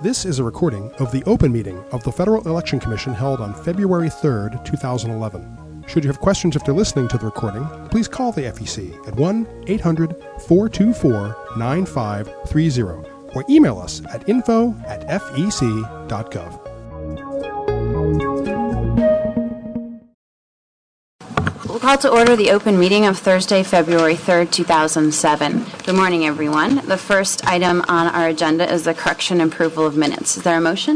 This is a recording of the open meeting of the Federal Election Commission held on February 3rd, 2011. Should you have questions after listening to the recording, please call the FEC at 1-800-424-9530 or email us at info@fec.gov. We'll call to order the open meeting of Thursday, February 3rd, 2007. Good morning, everyone. The first item on our agenda is the correction and approval of minutes. Is there a motion?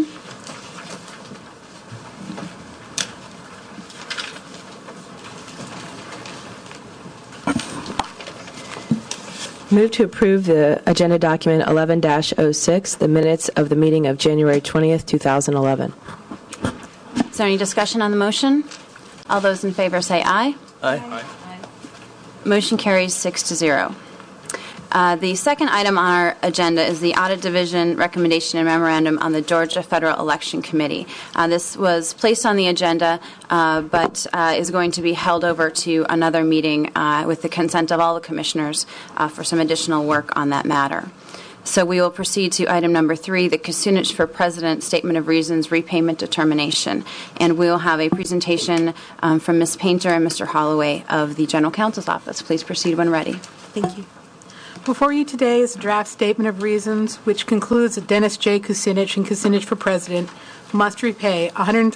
Move to approve the agenda document 11-06, the minutes of the meeting of January 20th, 2011. Is there any discussion on the motion? All those in favor say aye. Aye. Motion carries 6-0. The second item on our agenda is the Audit Division recommendation and memorandum on the Georgia Federal Election Committee. This was placed on the agenda, but is going to be held over to another meeting with the consent of all the commissioners for some additional work on that matter. So we will proceed to item number 3, the Kucinich for President Statement of Reasons Repayment Determination. And we will have a presentation from Ms. Painter and Mr. Holloway of the General Counsel's Office. Please proceed when ready. Thank you. Before you today is a draft statement of reasons, which concludes that Dennis J. Kucinich and Kucinich for President must repay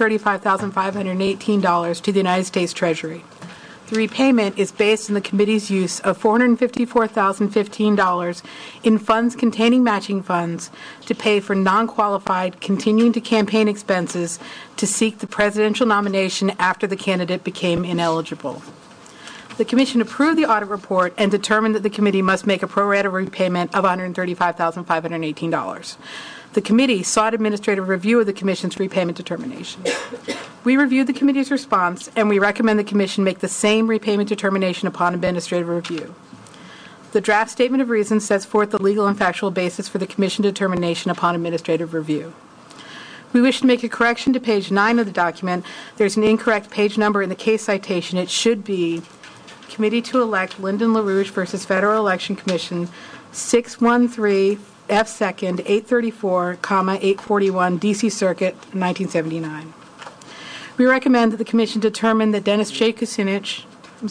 $135,518 to the United States Treasury. The repayment is based on the committee's use of $454,015 in funds containing matching funds to pay for non-qualified continuing to campaign expenses to seek the presidential nomination after the candidate became ineligible. The Commission approved the audit report and determined that the committee must make a pro rata repayment of $135,518. The committee sought administrative review of the Commission's repayment determination. We reviewed the committee's response, and we recommend the Commission make the same repayment determination upon administrative review. The draft statement of reasons sets forth the legal and factual basis for the Commission determination upon administrative review. We wish to make a correction to page 9 of the document. There's an incorrect page number in the case citation. It should be Committee to Elect Lyndon LaRouche versus Federal Election Commission 613 F. 2nd, 834, 841, D.C. Circuit, 1979. We recommend that the Commission determine that Dennis J. Kucinich and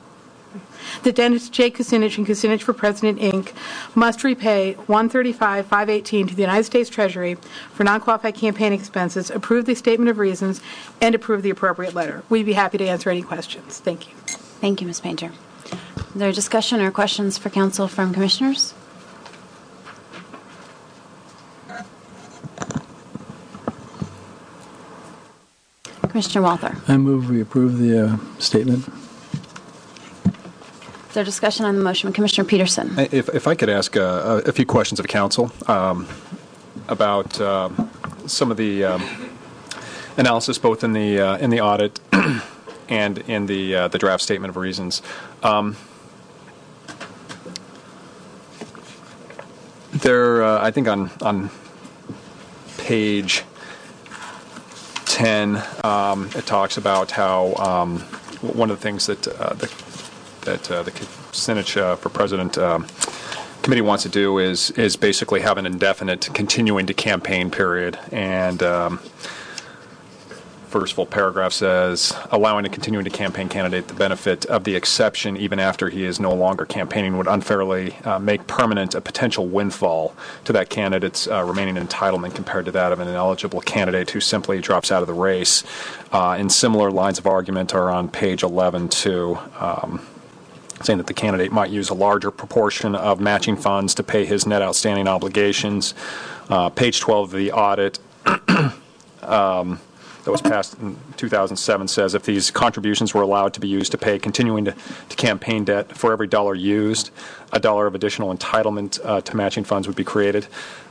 Kucinich for President, Inc. must repay $135,518 to the United States Treasury for non-qualified campaign expenses, approve the statement of reasons, and approve the appropriate letter. We'd be happy to answer any questions. Thank you. Thank you, Ms. Painter. Is there discussion or questions for council from commissioners? Commissioner Walther. I move we approve the statement. Is there discussion on the motion? Commissioner Peterson. If I could ask a few questions of council about some of the analysis both in the audit and in the draft statement of reasons. I think on page 10, it talks about how one of the things that the Kucinich for President committee wants to do is basically have an indefinite continuing to campaign period. And first full paragraph says, allowing a continuing to campaign candidate the benefit of the exception even after he is no longer campaigning would unfairly make permanent a potential windfall to that candidate's remaining entitlement compared to that of an ineligible candidate who simply drops out of the race. And similar lines of argument are on page 11 too, saying that the candidate might use a larger proportion of matching funds to pay his net outstanding obligations. Page 12 of the audit that was passed in 2007 says if these contributions were allowed to be used to pay continuing to campaign debt, for every dollar used, a dollar of additional entitlement to matching funds would be created.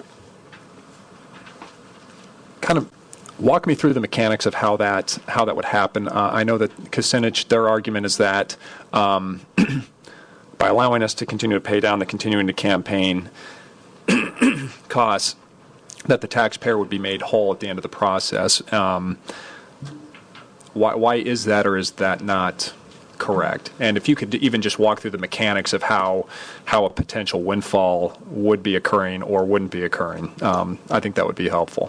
Kind of walk me through the mechanics of how that would happen. I know that Kucinich, their argument is that by allowing us to continue to pay down the continuing to campaign costs, that the taxpayer would be made whole at the end of the process. Why is that, or is that not correct. And if you could even just walk through the mechanics of how a potential windfall would be occurring or wouldn't be occurring, I think that would be helpful.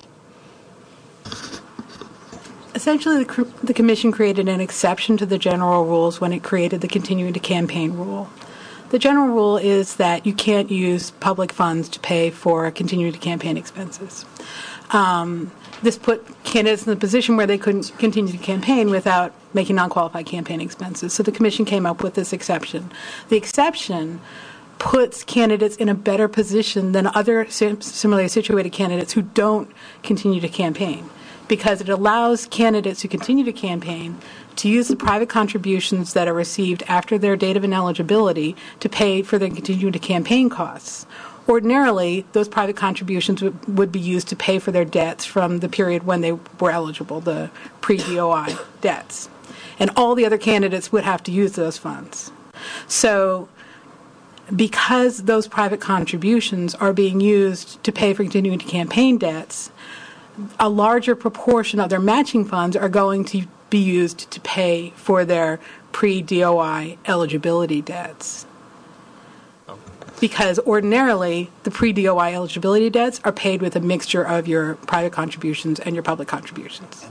Essentially, the Commission created an exception to the general rules when it created the continuing to campaign rule. The general rule is that you can't use public funds to pay for continuing to campaign expenses. This put candidates in the position where they couldn't continue to campaign without making non-qualified campaign expenses. So the Commission came up with this exception. The exception puts candidates in a better position than other similarly situated candidates who don't continue to campaign, because it allows candidates who continue to campaign to use the private contributions that are received after their date of ineligibility to pay for their continuing to campaign costs. Ordinarily, those private contributions would be used to pay for their debts from the period when they were eligible, the pre-DOI debts. And all the other candidates would have to use those funds. So because those private contributions are being used to pay for continuing to campaign debts, a larger proportion of their matching funds are going to be used to pay for their pre-DOI eligibility debts. Because ordinarily, the pre-DOI eligibility debts are paid with a mixture of your private contributions and your public contributions.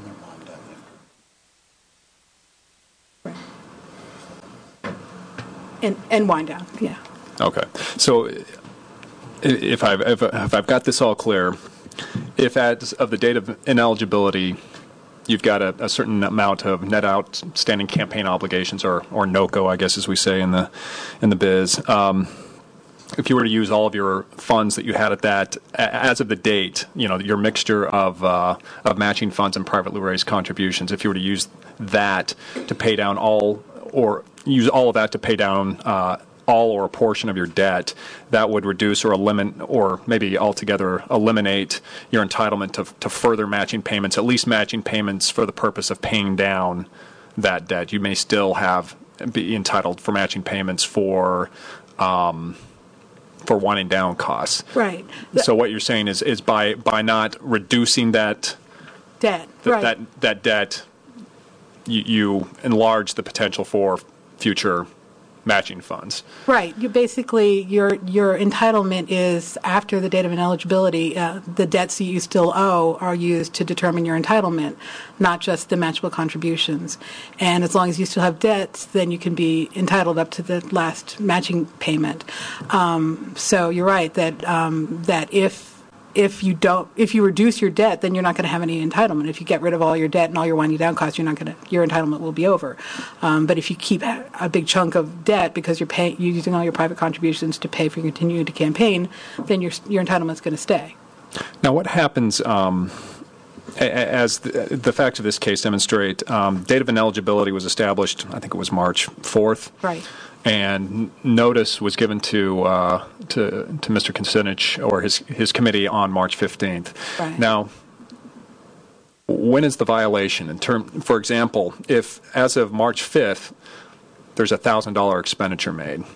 And wind down, yeah. Okay. So if I've got this all clear, if as of the date of ineligibility, you've got a certain amount of net outstanding campaign obligations, or NOCO, I guess, as we say in the biz. If you were to use all of your funds that you had at that, as of the date, your mixture of matching funds and privately raised contributions, if you were to use that to pay down all of that to pay down all or a portion of your debt, that would reduce or eliminate, or maybe altogether eliminate your entitlement to further matching payments, at least matching payments for the purpose of paying down that debt. You may still be entitled for matching payments for winding down costs. Right. So what you're saying is by not reducing that debt, that debt, you enlarge the potential for future matching funds. Right. You basically, your entitlement is after the date of ineligibility, the debts that you still owe are used to determine your entitlement, not just the matchable contributions. And as long as you still have debts, then you can be entitled up to the last matching payment. So you're right that if you reduce your debt, then you're not going to have any entitlement. If you get rid of all your debt and all your winding down costs, your entitlement will be over. But if you keep a big chunk of debt because you're using all your private contributions to pay for continuing to campaign, then your entitlement's going to stay. Now, what happens as the facts of this case demonstrate? Date of ineligibility was established, I think it was March 4th. Right. And notice was given to Mr. Kucinich or his committee on March 15th. Right. Now, when is the violation? For example, if as of March 5th, there's a $1,000 expenditure made,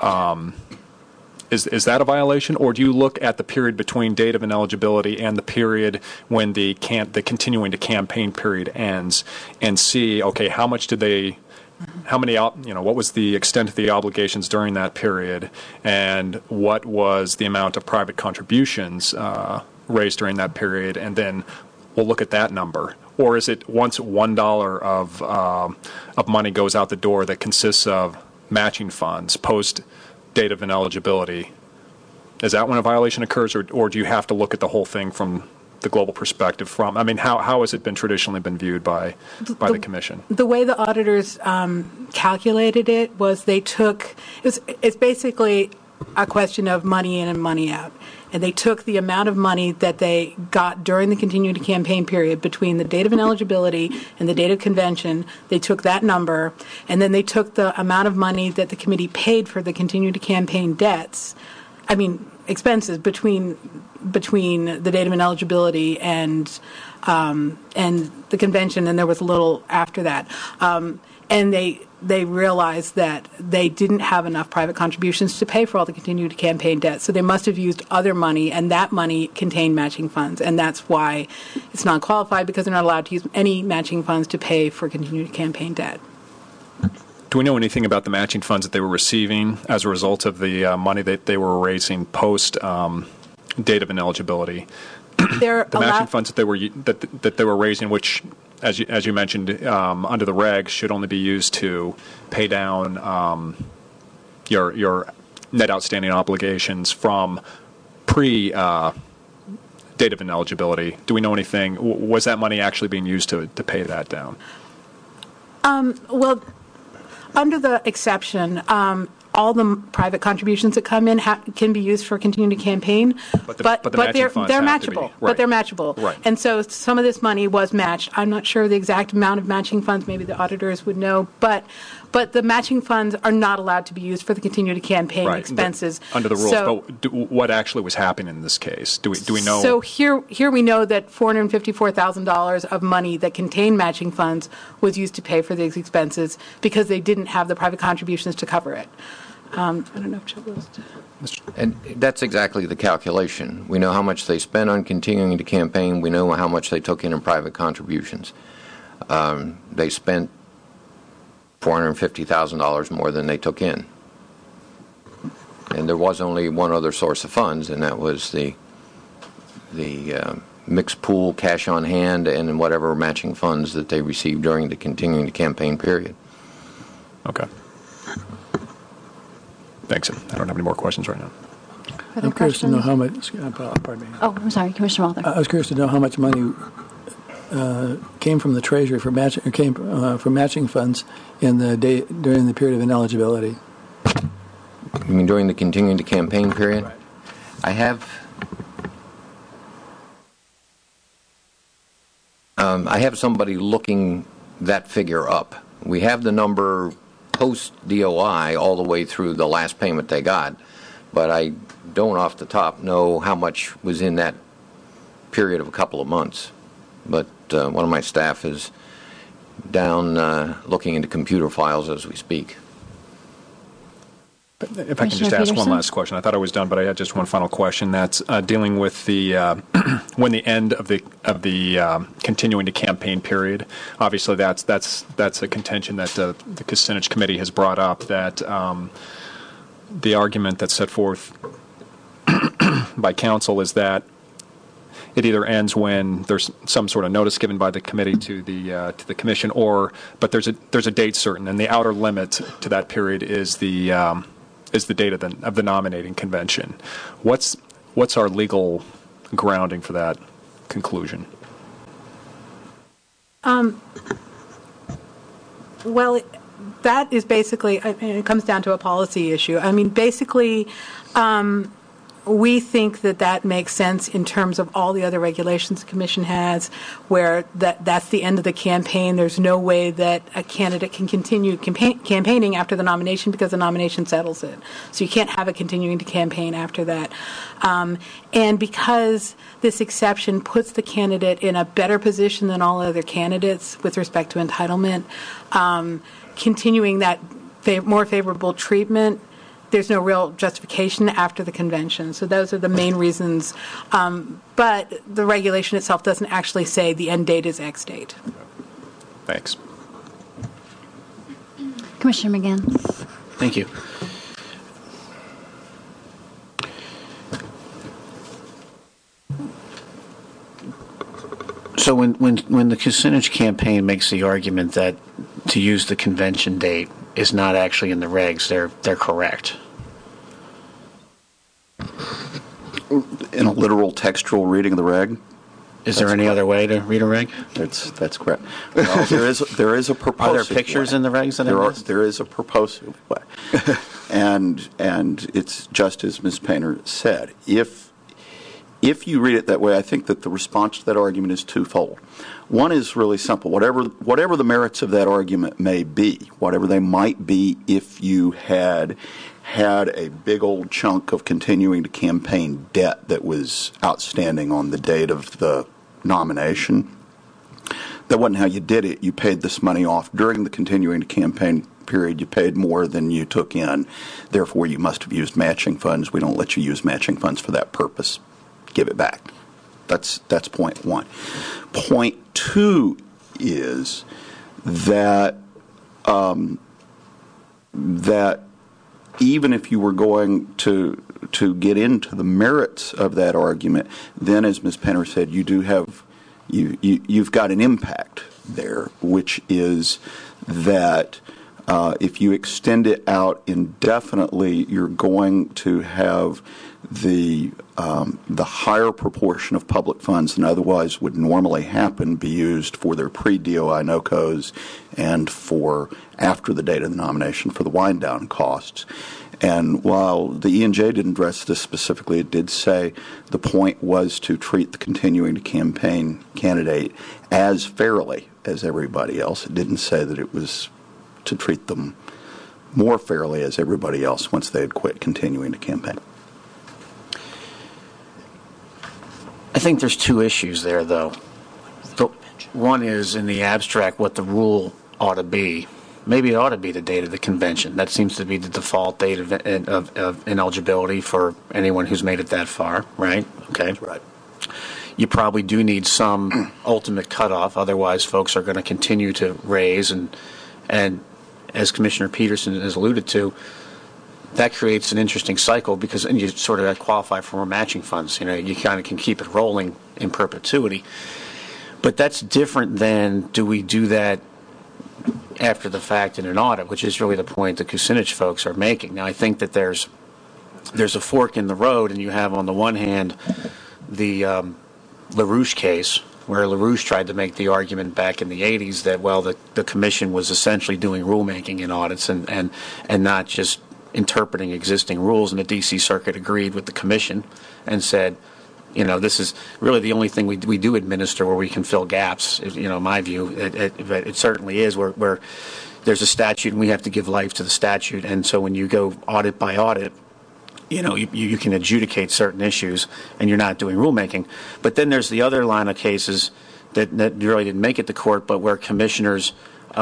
is that a violation, or do you look at the period between date of ineligibility and the period when the continuing to campaign period ends and see, okay, how much did they? What was the extent of the obligations during that period, and what was the amount of private contributions raised during that period, and then we'll look at that number. Or is it once $1 of money goes out the door that consists of matching funds post date of ineligibility? Is that when a violation occurs, or do you have to look at the whole thing from the global perspective? How has it been traditionally been viewed by the Commission? The way the auditors calculated it was it's basically a question of money in and money out. And they took the amount of money that they got during the continuing to campaign period between the date of ineligibility and the date of convention. They took that number, and then they took the amount of money that the committee paid for the continuing to campaign expenses between the date of ineligibility and the convention, and there was a little after that. And they realized that they didn't have enough private contributions to pay for all the continued campaign debt, so they must have used other money, and that money contained matching funds, and that's why it's not qualified, because they're not allowed to use any matching funds to pay for continued campaign debt. Do we know anything about the matching funds that they were receiving as a result of the money that they were raising post date of ineligibility? The matching funds that they were raising, which, as you mentioned, under the regs, should only be used to pay down your net outstanding obligations from pre date of ineligibility. Do we know anything? Was that money actually being used to pay that down? Well, under the exception, all the private contributions that come in can be used for continuing to campaign, but they're matchable. But they're matchable. Right. And so some of this money was matched. I'm not sure the exact amount of matching funds. Maybe the auditors would know. But the matching funds are not allowed to be used for the continue to campaign expenses. Under the rules. But what actually was happening in this case? Do we know? So here we know that $454,000 of money that contained matching funds was used to pay for these expenses because they didn't have the private contributions to cover it. I don't know if Joe was. And that's exactly the calculation. We know how much they spent on continuing to campaign. We know how much they took in private contributions. They spent $450,000 more than they took in. And there was only one other source of funds, and that was the mixed pool, cash on hand, and whatever matching funds that they received during the continuing to campaign period. Okay. Thanks. I don't have any more questions right now. I'm curious to know how much. Pardon me. Oh, I'm sorry, Commissioner Walther. I was curious to know how much money came from the Treasury for matching funds during the period of ineligibility. You mean during the continuing to campaign period? Right. I have somebody looking that figure up. We have the number post-DOI all the way through the last payment they got, but I don't off the top know how much was in that period of a couple of months. But one of my staff is down looking into computer files as we speak. If I can just ask one last question. I thought I was done, but I had just one final question. That's dealing with the when the end of the continuing to campaign period. Obviously, that's a contention that the Kucinich Committee has brought up. That the argument that's set forth by counsel is that it either ends when there's some sort of notice given by the committee to the commission, but there's a date certain, and the outer limit to that period is the date of the nominating convention. What's our legal grounding for that conclusion? Well, that is basically, it comes down to a policy issue. I mean, basically, we think that makes sense in terms of all the other regulations the Commission has, where that's the end of the campaign. There's no way that a candidate can continue campaigning after the nomination because the nomination settles it. So you can't have a continuing to campaign after that. And because this exception puts the candidate in a better position than all other candidates with respect to entitlement, continuing that more favorable treatment, there's no real justification after the convention. So those are the main reasons. But the regulation itself doesn't actually say the end date is X date. Thanks. Commissioner McGinn. Thank you. So when the Kucinich campaign makes the argument that to use the convention date is not actually in the regs, they're correct. In a literal textual reading of the reg? Is there any other way to read a reg? That's correct. Well, there is a purposive Are there pictures way. in the regs that there is a purposive way. and it's just as Ms. Painter said. If you read it that way, I think that the response to that argument is twofold. One is really simple. Whatever the merits of that argument may be, whatever they might be if you had a big old chunk of continuing to campaign debt that was outstanding on the date of the nomination, that wasn't how you did it. You paid this money off during the continuing to campaign period. You paid more than you took in. Therefore, you must have used matching funds. We don't let you use matching funds for that purpose. Give it back. That's point one. Point two is that that even if you were going to get into the merits of that argument, then, as Ms. Penner said, you do have you've got an impact there, which is that if you extend it out indefinitely, you're going to have the higher proportion of public funds than otherwise would normally happen be used for their pre-DOI NOCOs and for after the date of the nomination for the wind-down costs. And while the E&J didn't address this specifically, it did say the point was to treat the continuing to campaign candidate as fairly as everybody else. It didn't say that it was to treat them more fairly as everybody else once they had quit continuing to campaign. I think there's two issues there, though. One is, in the abstract, what the rule ought to be. Maybe it ought to be the date of the convention. That seems to be the default date of ineligibility for anyone who's made it that far, right? Okay. That's right. You probably do need some ultimate cutoff, otherwise folks are going to continue to raise, and as Commissioner Peterson has alluded to, that creates an interesting cycle because then you sort of qualify for more matching funds. You know, you kind of can keep it rolling in perpetuity. But that's different than do we do that after the fact in an audit, which is really the point the Kucinich folks are making. Now, I think that there's a fork in the road, and you have on the one hand the LaRouche case, where LaRouche tried to make the argument back in the 80s that, well, the commission was essentially doing rulemaking in audits and not just interpreting existing rules, and the D.C. Circuit agreed with the commission and said, you know, this is really the only thing we do administer where we can fill gaps. You know, in my view, it certainly is where there's a statute and we have to give life to the statute, and so when you go audit by audit, you know, you can adjudicate certain issues and you're not doing rulemaking. But then there's the other line of cases that really didn't make it to court, but where commissioners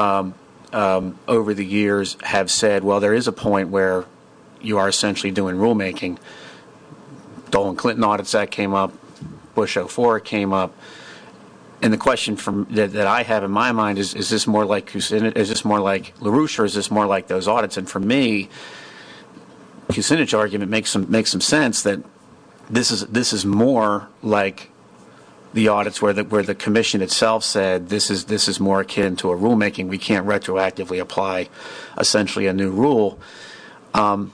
over the years have said, well, there is a point where you are essentially doing rulemaking. Dolan Clinton Audits Act came up, Bush 04 came up, and the question that I have in my mind is this more like Kucinich, is this more like LaRouche, or is this more like those audits? And for me, Kucinich's argument makes some sense that this is more like the audits where the commission itself said this is more akin to a rulemaking. We can't retroactively apply essentially a new rule, and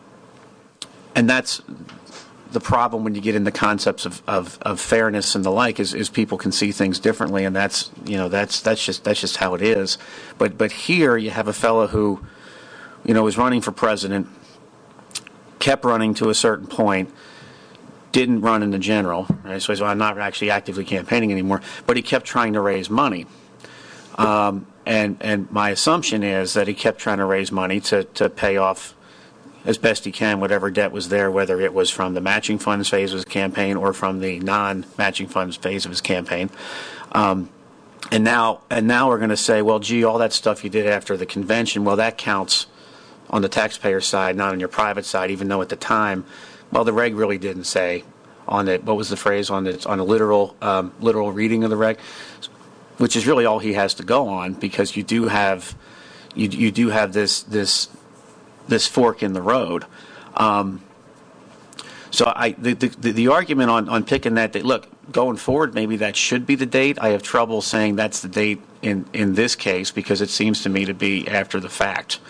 that's the problem when you get into concepts of fairness and the like. Is people can see things differently, and that's just how it is. But here you have a fellow who, you know, was running for president, kept running to a certain point, didn't run in the general, right? So he's, well, I'm not actually actively campaigning anymore, but he kept trying to raise money. And my assumption is that he kept trying to raise money to pay off as best he can whatever debt was there, whether it was from the matching funds phase of his campaign or from the non-matching funds phase of his campaign. And now we're going to say, well, gee, all that stuff you did after the convention, well, that counts on the taxpayer side, not on your private side, even though at the time, well, the reg really didn't say on it. What was the phrase on it? On a literal reading of the reg, which is really all he has to go on, because you do have this fork in the road. So the argument on picking that date, look, going forward, maybe that should be the date. I have trouble saying that's the date in this case, because it seems to me to be after the fact.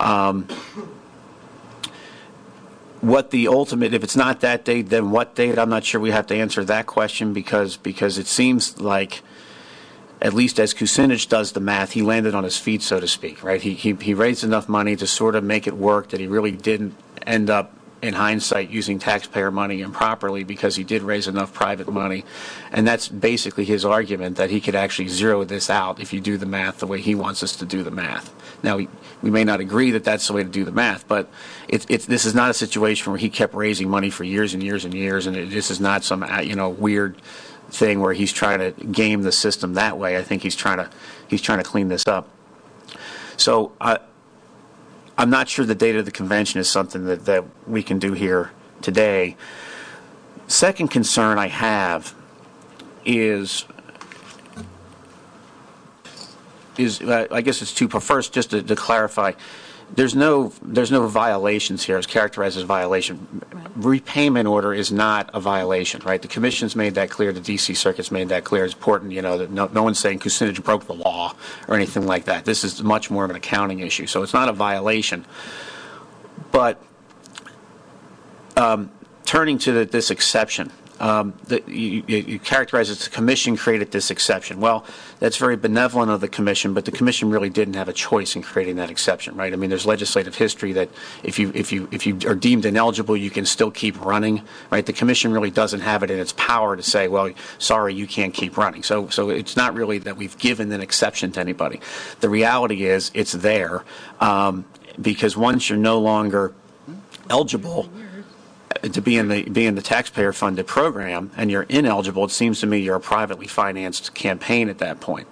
What the ultimate, if it's not that date, then what date? I'm not sure we have to answer that question, because it seems like, at least as Kucinich does the math, he landed on his feet, so to speak, right? He raised enough money to sort of make it work that he really didn't end up, in hindsight, using taxpayer money improperly, because he did raise enough private money. And that's basically his argument, that he could actually zero this out if you do the math the way he wants us to do the math. Now, we may not agree that that's the way to do the math, but this is not a situation where he kept raising money for years and years and years, and this is not some weird thing where he's trying to game the system that way. I think he's trying to clean this up. So I'm not sure the date of the convention is something that we can do here today. Second concern I have is I guess it's two. First, just to clarify, there's no violations here. It's characterized as violation. Right. Repayment order is not a violation, right? The Commission's made that clear. The D.C. Circuit's made that clear. It's important, that no one's saying Kucinich broke the law or anything like that. This is much more of an accounting issue, so it's not a violation. But turning to this exception, you characterize it as the Commission created this exception. Well, that's very benevolent of the Commission, but the Commission really didn't have a choice in creating that exception, right? I mean, there's legislative history that if you are deemed ineligible, you can still keep running, right? The Commission really doesn't have it in its power to say, well, sorry, you can't keep running. So it's not really that we've given an exception to anybody. The reality is it's there because once you're no longer eligible to be in the taxpayer-funded program, and you're ineligible, it seems to me you're a privately financed campaign at that point.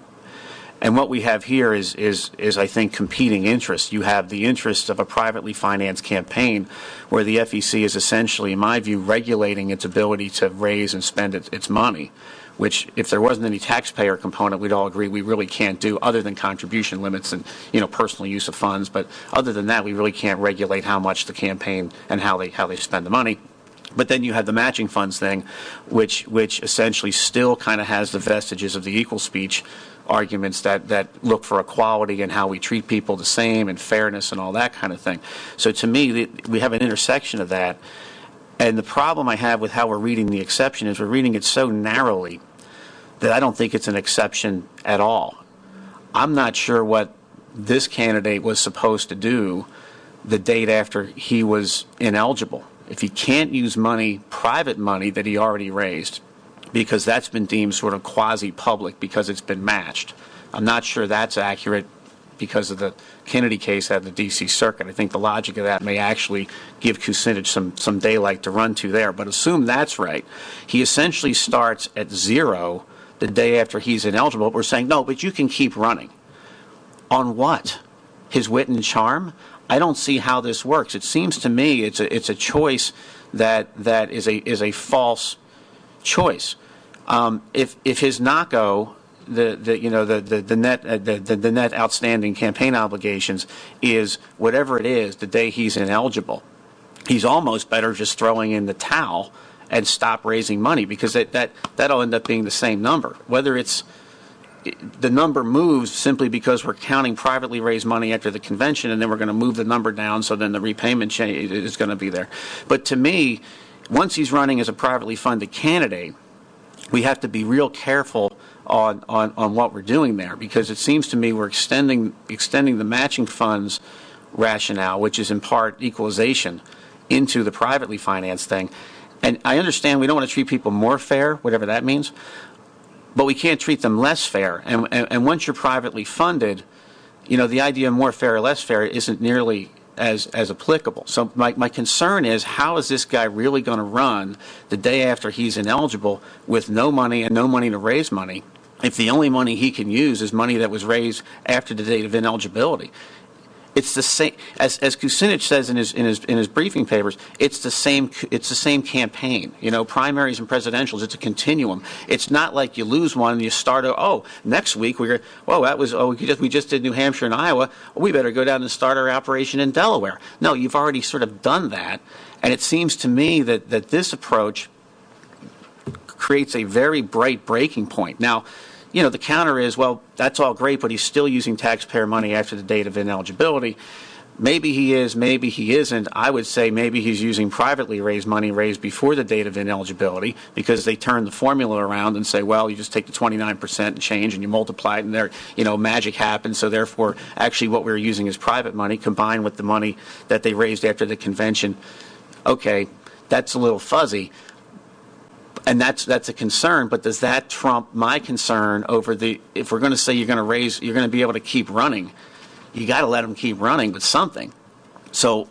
And what we have here is I think, competing interests. You have the interests of a privately financed campaign, where the FEC is essentially, in my view, regulating its ability to raise and spend its money, which, if there wasn't any taxpayer component, we'd all agree we really can't do, other than contribution limits and personal use of funds. But other than that, we really can't regulate how much the campaign and how they spend the money. But then you have the matching funds thing, which essentially still kind of has the vestiges of the equal speech arguments that look for equality and how we treat people the same and fairness and all that kind of thing. So to me, we have an intersection of that. And the problem I have with how we're reading the exception is we're reading it so narrowly that I don't think it's an exception at all. I'm not sure what this candidate was supposed to do the date after he was ineligible. If he can't use money, private money that he already raised, because that's been deemed sort of quasi-public because it's been matched. I'm not sure that's accurate because of the Kennedy case at the D.C. Circuit. I think the logic of that may actually give Kucinich some daylight to run to there. But assume that's right. He essentially starts at zero the day after he's ineligible. We're saying, no, but you can keep running. On what? His wit and charm? I don't see how this works. It seems to me it's a choice that is a false choice. If his NACO, the net outstanding campaign obligations is whatever it is the day he's ineligible, he's almost better just throwing in the towel and stop raising money, because that'll end up being the same number. Whether it's the number moves simply because we're counting privately raised money after the convention, and then we're going to move the number down, so then the repayment change is going to be there. But to me, once he's running as a privately funded candidate, we have to be real careful on what we're doing there, because it seems to me we're extending the matching funds rationale, which is in part equalization, into the privately financed thing. And I understand we don't want to treat people more fair, whatever that means, but we can't treat them less fair. And once you're privately funded, the idea of more fair or less fair isn't nearly as applicable. So my concern is, how is this guy really going to run the day after he's ineligible with no money and no money to raise money, if the only money he can use is money that was raised after the date of ineligibility? It's the same, as Kucinich says in his briefing papers. It's the same campaign. Primaries and presidentials. It's a continuum. It's not like you lose one and you start. Next week we just did New Hampshire and Iowa. We better go down and start our operation in Delaware. No, you've already sort of done that, and it seems to me that this approach creates a very bright breaking point. Now, the counter is, well, that's all great, but he's still using taxpayer money after the date of ineligibility. Maybe he is, maybe he isn't. I would say maybe he's using privately raised money raised before the date of ineligibility, because they turn the formula around and say, well, you just take the 29% and change and you multiply it, and there, magic happens. So therefore, actually what we're using is private money combined with the money that they raised after the convention. Okay, that's a little fuzzy. And that's a concern, but does that trump my concern over if we're going to say you're going to be able to keep running, you got to let them keep running with something. So,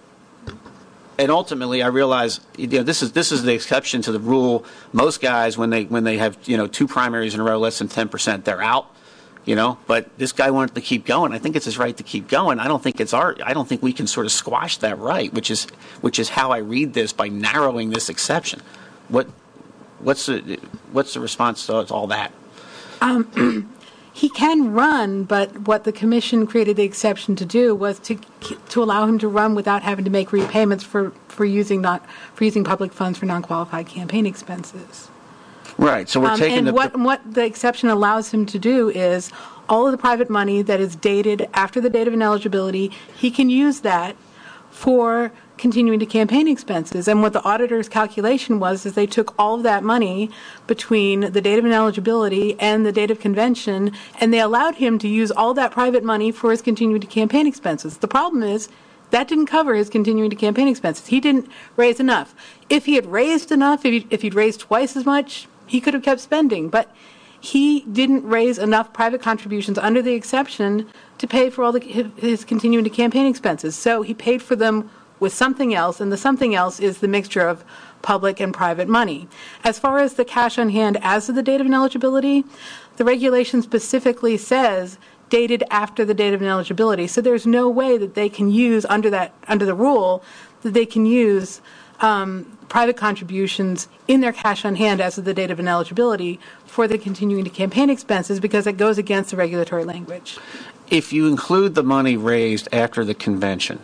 and ultimately, I realize this is the exception to the rule. Most guys, when they have two primaries in a row, less than 10%, they're out. But this guy wanted to keep going. I think it's his right to keep going. I don't think we can sort of squash that right, which is how I read this, by narrowing this exception. What's the response to all that? he can run, but what the commission created the exception to do was to allow him to run without having to make repayments for using public funds for non-qualified campaign expenses. Right. So we're taking what the exception allows him to do is all of the private money that is dated after the date of ineligibility, he can use that for continuing to campaign expenses. And what the auditor's calculation was is they took all of that money between the date of ineligibility and the date of convention, and they allowed him to use all that private money for his continuing to campaign expenses. The problem is that didn't cover his continuing to campaign expenses. He didn't raise enough. If he had raised enough, if he'd raised twice as much, he could have kept spending. But he didn't raise enough private contributions under the exception to pay for all his continuing to campaign expenses. So he paid for them with something else, and the something else is the mixture of public and private money. As far as the cash on hand as of the date of ineligibility, the regulation specifically says dated after the date of ineligibility. So there's no way that they can use under the rule that they can use private contributions in their cash on hand as of the date of ineligibility for the continuing to campaign expenses, because it goes against the regulatory language. If you include the money raised after the convention,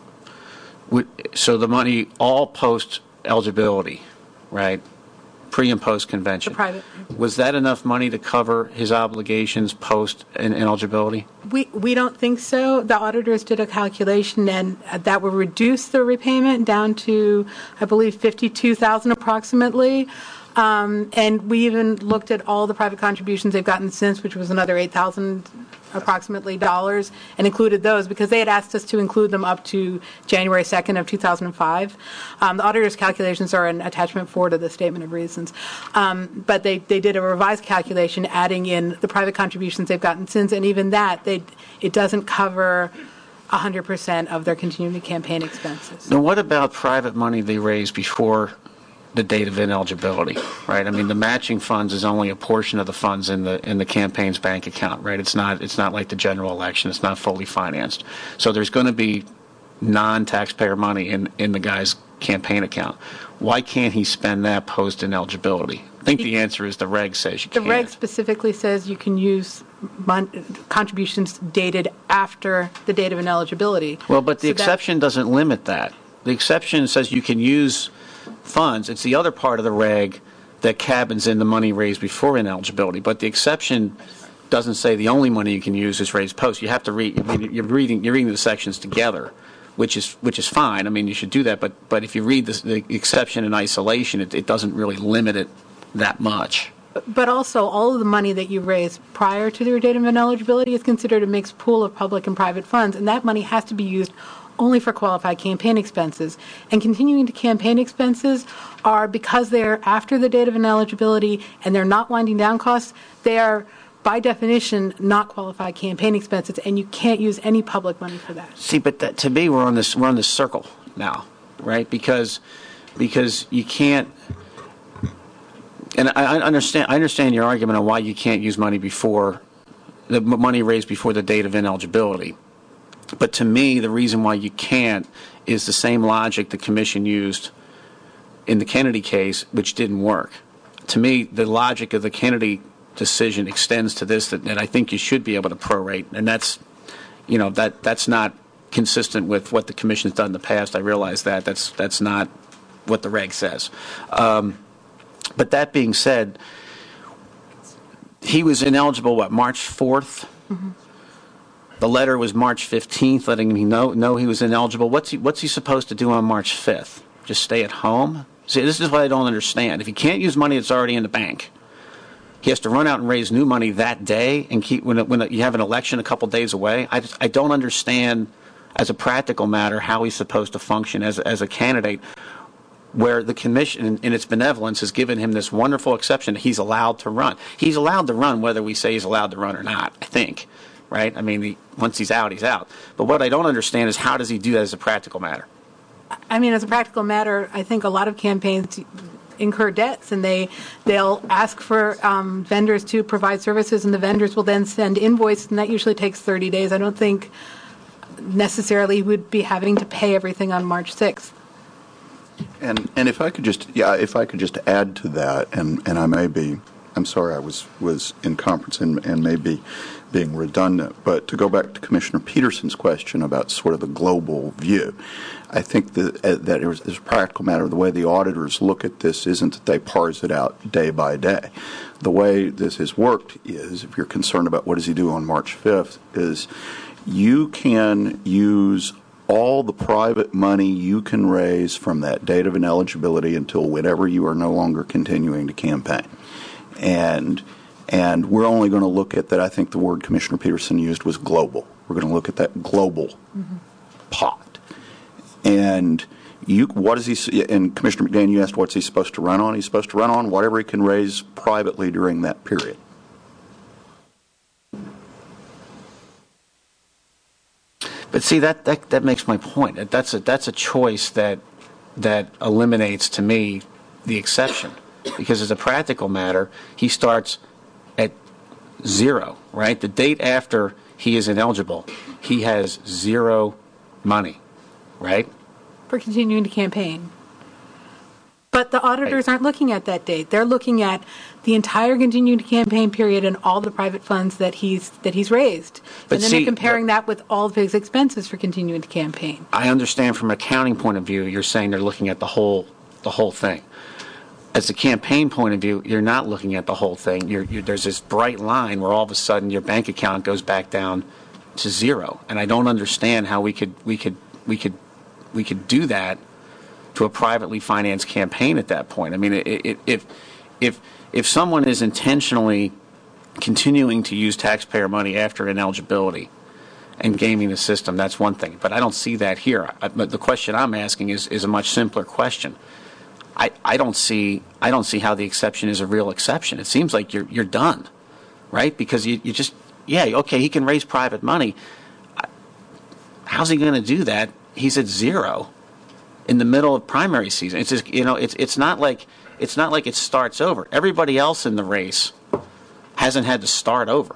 so the money all post eligibility, right? Pre and post convention. The private. Was that enough money to cover his obligations post eligibility? We don't think so. The auditors did a calculation, and that would reduce the repayment down to, I believe, $52,000 approximately. And we even looked at all the private contributions they've gotten since, which was another $8,000 approximately dollars, and included those because they had asked us to include them up to January 2nd of 2005. The auditor's calculations are in attachment 4 to the statement of reasons. But they did a revised calculation adding in the private contributions they've gotten since, and even that, it doesn't cover 100% of their continuing campaign expenses. Now, what about private money they raised before the date of ineligibility, right? I mean, the matching funds is only a portion of the funds in the campaign's bank account, right? It's not like the general election. It's not fully financed. So there's going to be non-taxpayer money in the guy's campaign account. Why can't he spend that post ineligibility? I think the answer is the reg says you can't. The reg specifically says you can use contributions dated after the date of ineligibility. Well, but the exception doesn't limit that. The exception says you can use funds. It's the other part of the reg that cabins in the money raised before ineligibility. But the exception doesn't say the only money you can use is raised post. You have to read. I mean, you're reading the sections together, which is fine. I mean, you should do that. But if you read the exception in isolation, it doesn't really limit it that much. But also, all of the money that you raise prior to the date of ineligibility is considered a mixed pool of public and private funds, and that money has to be used only for qualified campaign expenses. And continuing to campaign expenses are, because they're after the date of ineligibility and they're not winding down costs, they are, by definition, not qualified campaign expenses, and you can't use any public money for that. See, but to me, we're on this circle now, right? Because you can't. And I understand your argument on why you can't use money before the money raised before the date of ineligibility. But to me, the reason why you can't is the same logic the Commission used in the Kennedy case, which didn't work. To me, the logic of the Kennedy decision extends to this, that I think you should be able to prorate, and that's not consistent with what the Commission's done in the past. I realize that. That's not what the reg says. But that being said, he was ineligible, March 4th? Mm-hmm. The letter was March 15th, letting me know he was ineligible. What's he supposed to do on March 5th? Just stay at home? See, this is what I don't understand. If he can't use money that's already in the bank, he has to run out and raise new money that day and keep when you have an election a couple days away. I don't understand, as a practical matter, how he's supposed to function as a candidate, where the Commission, in its benevolence, has given him this wonderful exception that he's allowed to run. He's allowed to run whether we say he's allowed to run or not, I think. Right? I mean, once he's out, he's out. But what I don't understand is how does he do that as a practical matter? I mean, as a practical matter, I think a lot of campaigns incur debts, and they'll ask for vendors to provide services, and the vendors will then send invoices, and that usually takes 30 days. I don't think necessarily he would be having to pay everything on March 6th. And if I could just add to that, and I may be I'm sorry I was in conference and maybe being redundant, but to go back to Commissioner Peterson's question about sort of the global view, I think that as a practical matter, the way the auditors look at this isn't that they parse it out day by day. The way this has worked is, if you're concerned about what does he do on March 5th, is you can use all the private money you can raise from that date of ineligibility until whenever you are no longer continuing to campaign. And we're only going to look at that. I think the word Commissioner Peterson used was global. We're going to look at that global pot. And what is he? And Commissioner McDaniel, you asked what's he supposed to run on? He's supposed to run on whatever he can raise privately during that period. But see, that makes my point. That's a choice that eliminates, to me, the exception. Because as a practical matter, he starts at 0, right? The date after he is ineligible, he has 0 money, right? For continuing to campaign. But the auditors aren't looking at that date. They're looking at the entire continuing to campaign period and all the private funds that he's raised. And then they're comparing that with all of his expenses for continuing to campaign. I understand from an accounting point of view, you're saying they're looking at the whole thing. As a campaign point of view, you're not looking at the whole thing. There's this bright line where all of a sudden your bank account goes back down to 0, and I don't understand how we could do that to a privately financed campaign at that point. I mean, if someone is intentionally continuing to use taxpayer money after ineligibility and gaming the system, that's one thing. But I don't see that here. But the question I'm asking is a much simpler question. I don't see how the exception is a real exception. It seems like you're done, right? Because you just, okay, he can raise private money. How's he going to do that? He's at 0 in the middle of primary season. It's just, it's not like it starts over. Everybody else in the race hasn't had to start over,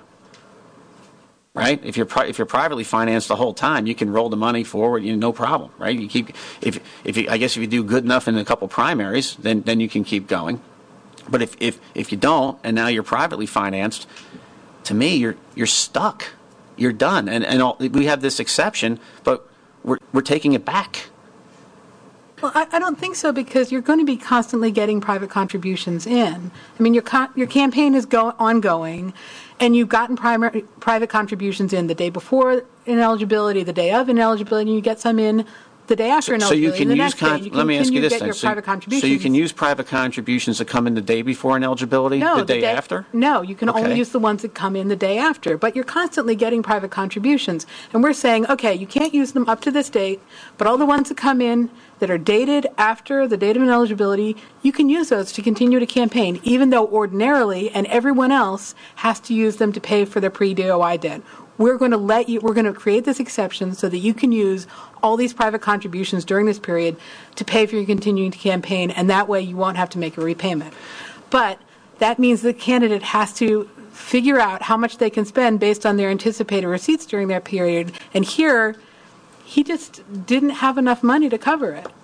right? If you're privately financed the whole time, you can roll the money forward, no problem, right? You keep I guess if you do good enough in a couple primaries, then you can keep going. But if you don't, and now you're privately financed, to me you're stuck, you're done, and we have this exception, but we're taking it back. Well, I don't think so, because you're going to be constantly getting private contributions in. I mean, your campaign is ongoing, and you've gotten private contributions in the day before ineligibility, the day of ineligibility, and you get some in the day after ineligibility. So you can use let me ask you this then. So you can use private contributions that come in the day before ineligibility, the day after? No, you can only use the ones that come in the day after. But you're constantly getting private contributions. And we're saying, okay, you can't use them up to this date, but all the ones that come in that are dated after the date of ineligibility, you can use those to continue to campaign, even though ordinarily and everyone else has to use them to pay for their pre-DOI debt. We're going to create this exception so that you can use all these private contributions during this period to pay for your continuing to campaign, and that way you won't have to make a repayment. But that means the candidate has to figure out how much they can spend based on their anticipated receipts during that period, and here he just didn't have enough money to cover it.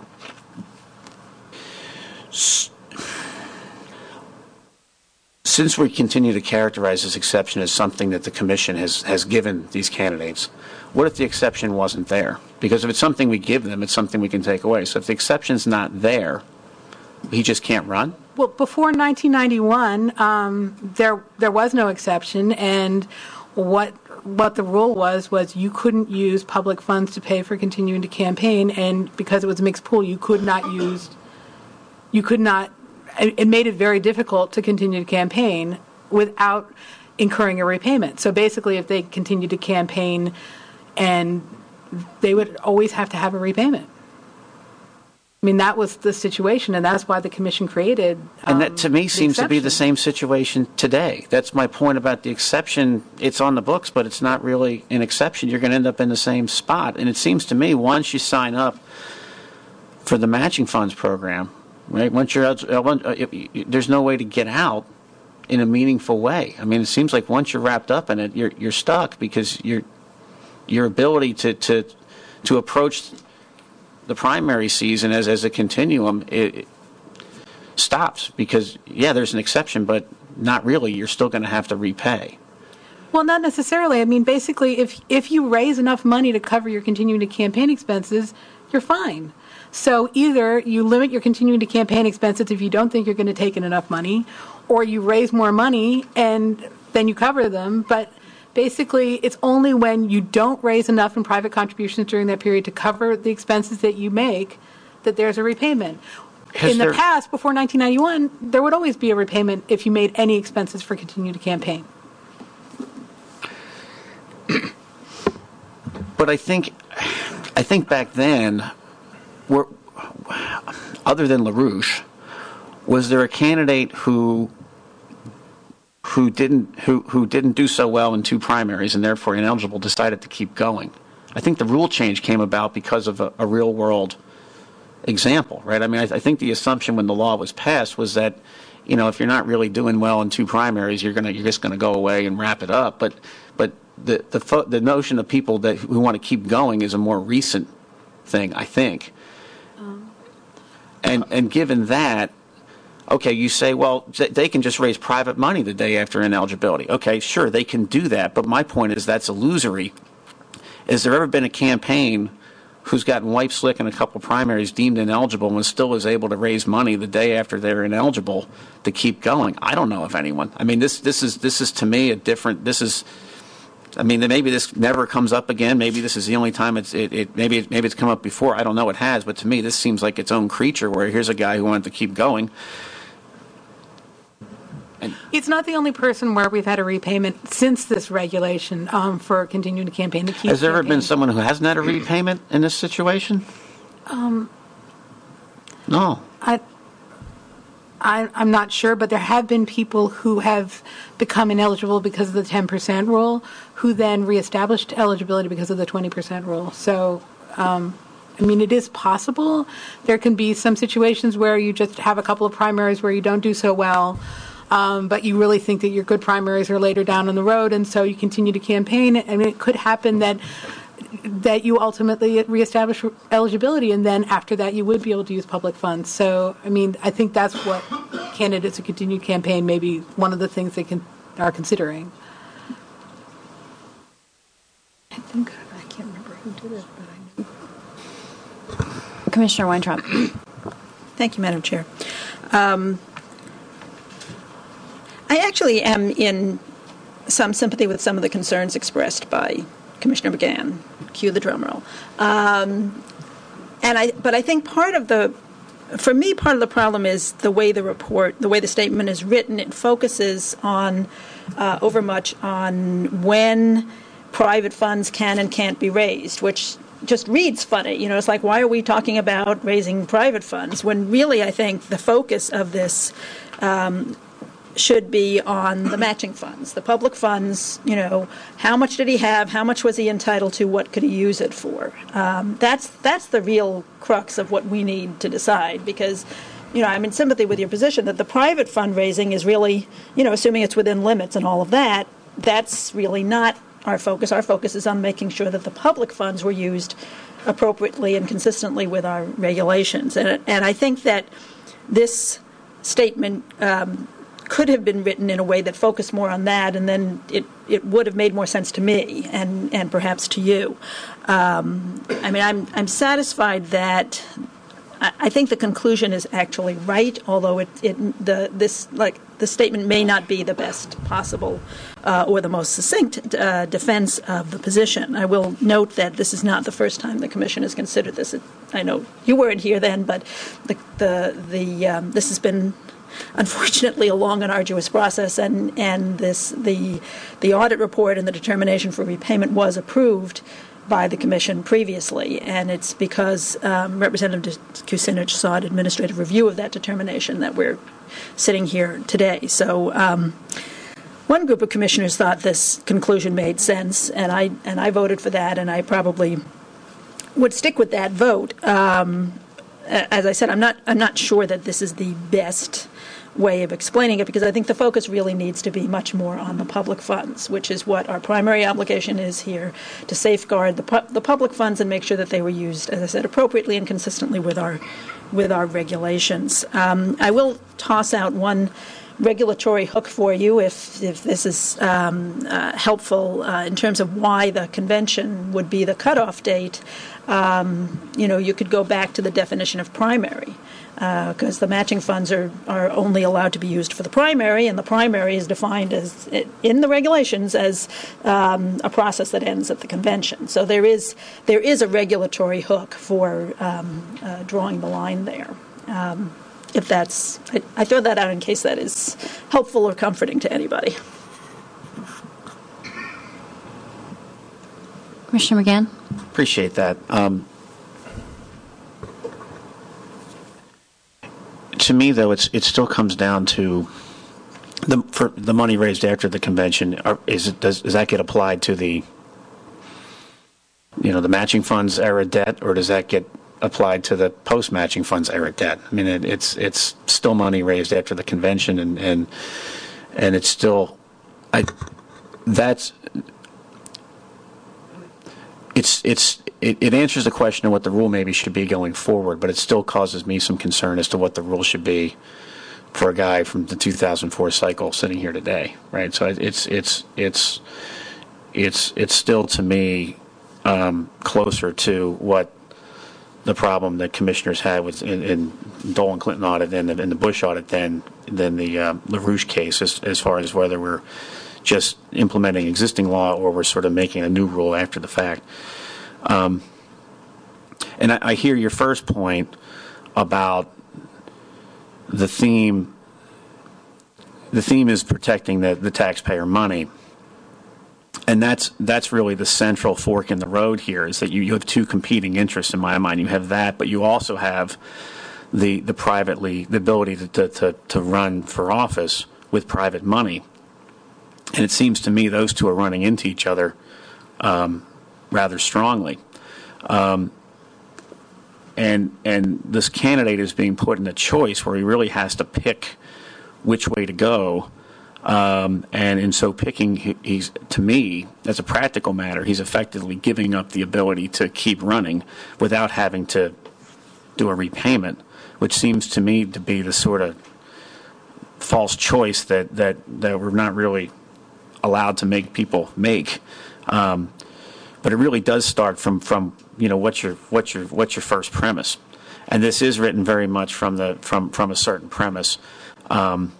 Since we continue to characterize this exception as something that the Commission has given these candidates, what if the exception wasn't there? Because if it's something we give them, it's something we can take away. So if the exception's not there, he just can't run? Well, before 1991, there was no exception, and what the rule was you couldn't use public funds to pay for continuing to campaign, and because it was a mixed pool, it made it very difficult to continue to campaign without incurring a repayment. So basically, if they continued to campaign, and they would always have to have a repayment. I mean, that was the situation, and that's why the Commission created and that, to me, seems to be the same situation today. That's my point about the exception. It's on the books, but it's not really an exception. You're going to end up in the same spot. And it seems to me, once you sign up for the matching funds program, right, once you're there's no way to get out in a meaningful way. I mean, it seems like once you're wrapped up in it, you're stuck, because your ability to approach the primary season as a continuum, it stops, because there's an exception, but not really. You're still going to have to repay. Well, not necessarily. I mean, basically, if you raise enough money to cover your continuing to campaign expenses, you're fine. So either you limit your continuing to campaign expenses if you don't think you're going to take in enough money, or you raise more money and then you cover them. But basically, it's only when you don't raise enough in private contributions during that period to cover the expenses that you make that there's a repayment. In the past, before 1991, there would always be a repayment if you made any expenses for continuing to campaign. But I think back then, other than LaRouche, was there a candidate who didn't do so well in 2 primaries and therefore ineligible decided to keep going? I think the rule change came about because of a real world example, right? I mean, I think the assumption when the law was passed was that, if you're not really doing well in 2 primaries, you're just gonna go away and wrap it up. But the notion of people who want to keep going is a more recent thing, I think. And given that, okay, you say, well, they can just raise private money the day after ineligibility. Okay, sure, they can do that, but my point is that's illusory. Has there ever been a campaign who's gotten wiped slick in a couple primaries, deemed ineligible, and still is able to raise money the day after they're ineligible to keep going? I don't know of anyone. I mean, this is to me a different. Maybe this never comes up again. Maybe this is the only time maybe it's come up before. I don't know. It has, but to me, this seems like its own creature. Where here's a guy who wanted to keep going. It's not the only person where we've had a repayment since this regulation for continuing to campaign. Has there ever been someone who hasn't had a repayment in this situation? No. I'm not sure, but there have been people who have become ineligible because of the 10% rule, who then reestablished eligibility because of the 20% rule. So, it is possible. There can be some situations where you just have a couple of primaries where you don't do so well, but you really think that your good primaries are later down on the road, and so you continue to campaign. I mean, it could happen that you ultimately reestablish eligibility, and then after that you would be able to use public funds. So, I think that's what candidates who continue to campaign may be one of the things they are considering. I can't remember who did it, but I know. Commissioner Weintraub. Thank you, Madam Chair. I actually am in some sympathy with some of the concerns expressed by Commissioner McGann. Cue the drum roll. But I think part of the problem is the way the statement is written. It focuses overmuch on when private funds can and can't be raised, which just reads funny. It's like, why are we talking about raising private funds when really I think the focus of this should be on the matching funds, the public funds. How much did he have? How much was he entitled to? What could he use it for? That's the real crux of what we need to decide, because I'm in sympathy with your position that the private fundraising is really, assuming it's within limits and all of that, that's really not our focus. Our focus is on making sure that the public funds were used appropriately and consistently with our regulations. And I think that this statement could have been written in a way that focused more on that, and then it would have made more sense to me and perhaps to you. I'm satisfied that I think the conclusion is actually right, although the statement may not be the best possible or the most succinct defense of the position. I will note that this is not the first time the Commission has considered this. I know you weren't here then, but this has been, unfortunately, a long and arduous process, and the audit report and the determination for repayment was approved by the Commission previously, and it's because Representative Kucinich sought administrative review of that determination that we're sitting here today. So one group of commissioners thought this conclusion made sense, and I voted for that, and I probably would stick with that vote. As I said, I'm not sure that this is the best way of explaining it, because I think the focus really needs to be much more on the public funds, which is what our primary obligation is here, to safeguard the public funds and make sure that they were used, as I said, appropriately and consistently with our regulations. I will toss out one regulatory hook for you if this is helpful in terms of why the convention would be the cutoff date. You could go back to the definition of primary, because the matching funds are only allowed to be used for the primary, and the primary is defined as in the regulations as a process that ends at the convention. So there is a regulatory hook for drawing the line there. If that's, I throw that out in case that is helpful or comforting to anybody. Commissioner McGann? Appreciate that. To me, though, it still comes down to the money raised after the convention. Does that get applied to the matching funds era debt, or does that get applied to the post matching funds era debt? I mean, it's still money raised after the convention, and it's still It answers the question of what the rule maybe should be going forward, but it still causes me some concern as to what the rule should be for a guy from the 2004 cycle sitting here today, right? So it's still to me closer to what the problem that commissioners had with in Dolan Clinton audit and the Bush audit than the LaRouche case as far as whether we're just implementing existing law or we're sort of making a new rule after the fact. And I hear your first point about the theme. The theme is protecting the taxpayer money, and that's really the central fork in the road here. Is that you have two competing interests in my mind. You have that, but you also have the ability to run for office with private money. And it seems to me those two are running into each other rather strongly. And this candidate is being put in a choice where he really has to pick which way to go. And in so picking, he's, to me, as a practical matter, he's effectively giving up the ability to keep running without having to do a repayment, which seems to me to be the sort of false choice that we're not really allowed to make people make, but it really does start from what's your first premise, and this is written very much from a certain premise, and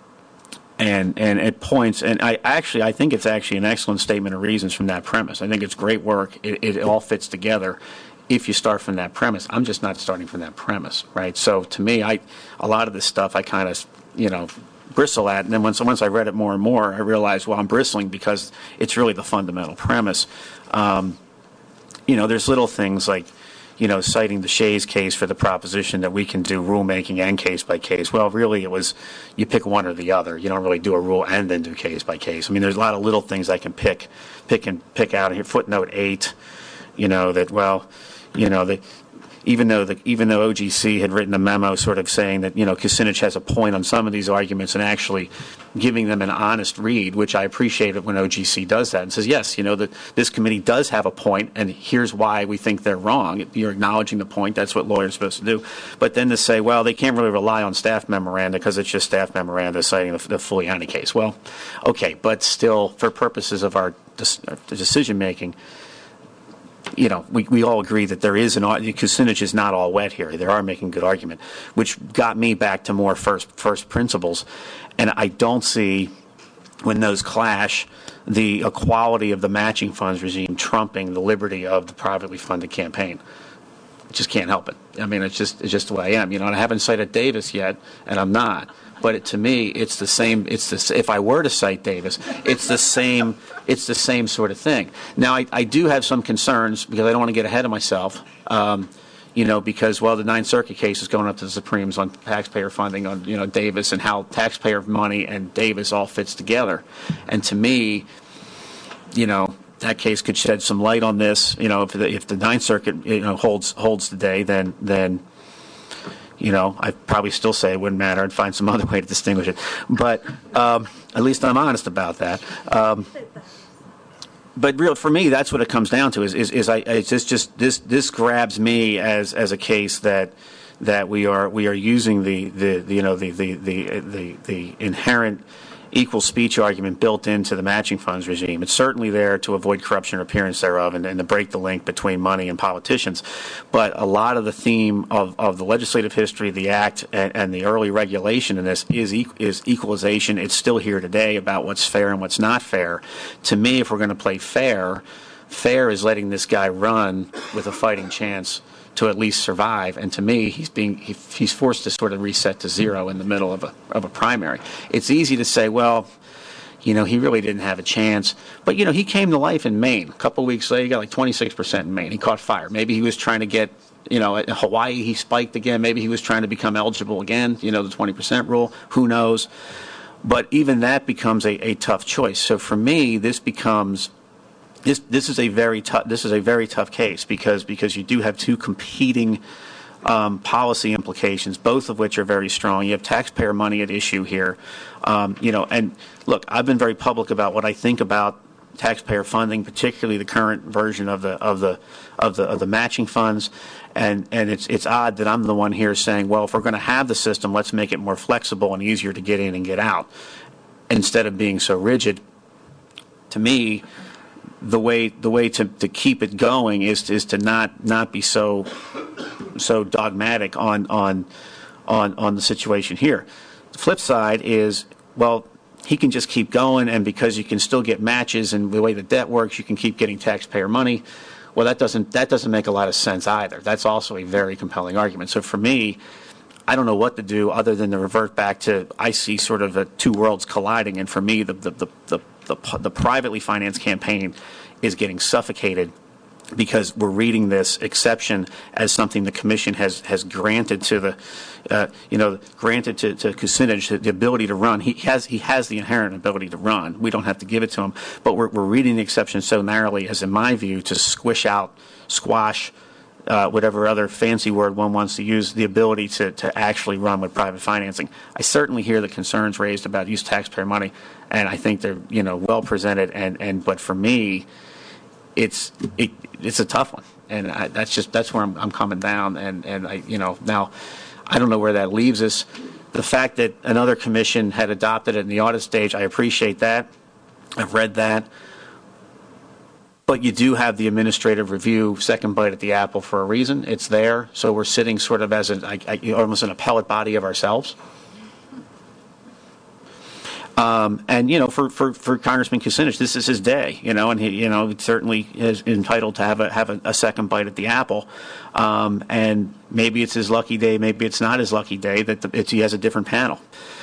it points, and I think it's actually an excellent statement of reasons from that premise. I think it's great work. It all fits together if you start from that premise. I'm just not starting from that premise, right? So to me, a lot of this stuff I kind of bristle at, and then once I read it more and more, I realized, well, I'm bristling because it's really the fundamental premise. There's little things like, citing the Shays case for the proposition that we can do rulemaking and case by case. Well, really, it was you pick one or the other. You don't really do a rule and then do case by case. I mean, there's a lot of little things I can pick out here. Footnote 8, even though OGC had written a memo sort of saying that, Kucinich has a point on some of these arguments and actually giving them an honest read, which I appreciate it when OGC does that and says, yes, that this committee does have a point and here's why we think they're wrong. You're acknowledging the point. That's what lawyers are supposed to do. But then to say, well, they can't really rely on staff memoranda because it's just staff memoranda citing the Fuliani case. Well, okay, but still, for purposes of our decision making, we all agree that there is Kucinich is not all wet here. They are making good argument, which got me back to more first principles. And I don't see, when those clash, the equality of the matching funds regime trumping the liberty of the privately funded campaign. I just can't help it. I mean, it's just the way I am. And I haven't cited Davis yet, and I'm not. But to me, it's the same. If I were to cite Davis, it's the same. It's the same sort of thing. Now, I do have some concerns because I don't want to get ahead of myself. Because the Ninth Circuit case is going up to the Supremes on taxpayer funding on Davis and how taxpayer money and Davis all fits together. And to me, that case could shed some light on this. If the Ninth Circuit holds today, then. I'd probably still say it wouldn't matter. I'd find some other way to distinguish it. But at least I'm honest about that. But for me, that's what it comes down to. This grabs me as a case that that we are using the inherent equal speech argument built into the matching funds regime. It's certainly there to avoid corruption or appearance thereof and to break the link between money and politicians. But a lot of the theme of the legislative history, the act, and the early regulation in this is equalization. It's still here today about what's fair and what's not fair. To me, if we're going to play fair is letting this guy run with a fighting chance to at least survive, and to me, he's forced to sort of reset to zero in the middle of a primary. It's easy to say, well, he really didn't have a chance, but he came to life in Maine. A couple of weeks later, he got like 26% in Maine. He caught fire. Maybe he was trying to get, in Hawaii, he spiked again. Maybe he was trying to become eligible again. The 20% rule. Who knows? But even that becomes a tough choice. So for me, this becomes. This is a very tough case because you do have two competing policy implications, both of which are very strong. You have taxpayer money at issue here, and look, I've been very public about what I think about taxpayer funding, particularly the current version of the matching funds, and it's odd that I'm the one here saying, well, if we're going to have the system, let's make it more flexible and easier to get in and get out, instead of being so rigid. To me, the way to keep it going is to not be so dogmatic on the situation here. The flip side is, well, he can just keep going, and because you can still get matches and the way the debt works, you can keep getting taxpayer money. Well, that doesn't make a lot of sense either. That's also a very compelling argument. So for me, I don't know what to do other than to revert back to, I see sort of two worlds colliding, and for me, the privately financed campaign is getting suffocated because we're reading this exception as something the commission has granted to granted to Kucinich the ability to run. He has the inherent ability to run. We don't have to give it to him, but we're reading the exception so narrowly as, in my view, to squash. Whatever other fancy word one wants to use, the ability to actually run with private financing. I certainly hear the concerns raised about use of taxpayer money, and I think they're well presented. But for me, it's a tough one, and that's where I'm coming down. And I now I don't know where that leaves us. The fact that another commission had adopted it in the audit stage, I appreciate that. I've read that. But you do have the administrative review second bite at the apple for a reason. It's there, so we're sitting sort of as almost an appellate body of ourselves. And for Congressman Kucinich, this is his day. And he certainly is entitled to have a second bite at the apple. And maybe it's his lucky day, maybe it's not his lucky day that he has a different panel.